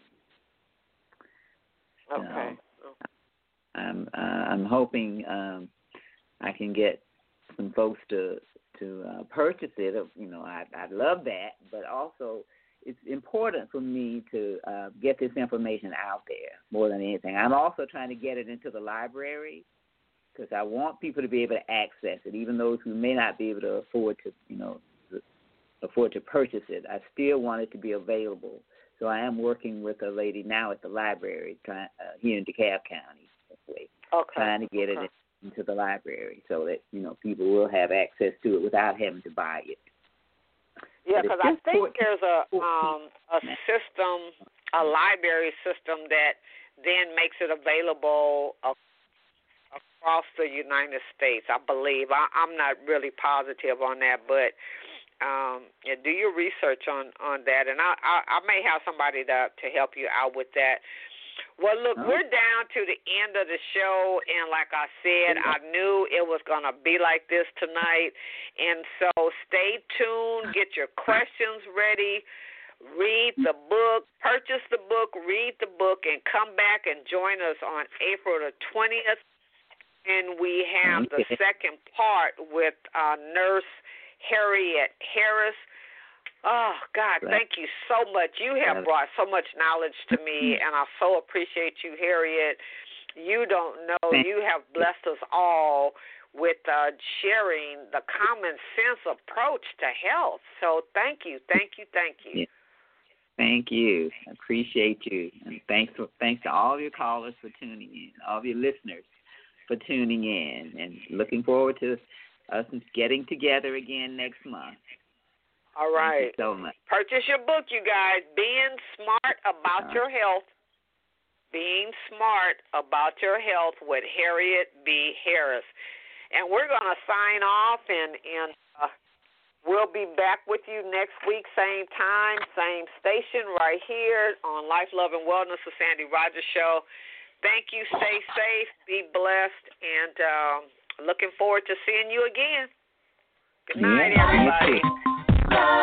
Okay. So, I'm uh, I'm hoping um, I can get some folks to to uh, purchase it. You know, I I love that, but also it's important for me to uh, get this information out there more than anything. I'm also trying to get it into the library because I want people to be able to access it, even those who may not be able to afford to, you know, afford to purchase it. I still want it to be available. So I am working with a lady now at the library trying, uh, here in DeKalb County, Okay. trying to get okay. it into the library so that, you know, people will have access to it without having to buy it. Yeah, But it's because I just think fourteen there's a um, a system, a library system that then makes it available a- across the United States, I believe. I, I'm not really positive on that, but um, yeah, do your research on, on that, and I, I, I may have somebody to, to help you out with that. Well, look, Oh. we're down to the end of the show, and like I said, I knew it was going to be like this tonight, and so stay tuned, get your questions ready, read the book, purchase the book, read the book, and come back and join us on April the twentieth, and we have the Okay. second part with uh, Nurse Harriet Harris. Oh, God, thank you so much. You have brought so much knowledge to me, and I so appreciate you, Harriet. You don't know, you have blessed us all with uh, sharing the common sense approach to health. So thank you, thank you, thank you. Yeah. Thank you. I appreciate you. And thanks for, thanks to all of your callers for tuning in, all of your listeners for tuning in, and looking forward to us getting together again next month. All right. Thank you so much. Purchase your book, you guys. Being Smart About Uh, Your Health. Being Smart About Your Health with Harriet B. Harris. And we're going to sign off, and, and uh, we'll be back with you next week, same time, same station, right here on Life, Love, and Wellness, the Sandy Rogers Show. Thank you. Stay safe. Be blessed. And um, looking forward to seeing you again. Good night, Yeah, you everybody. too. Love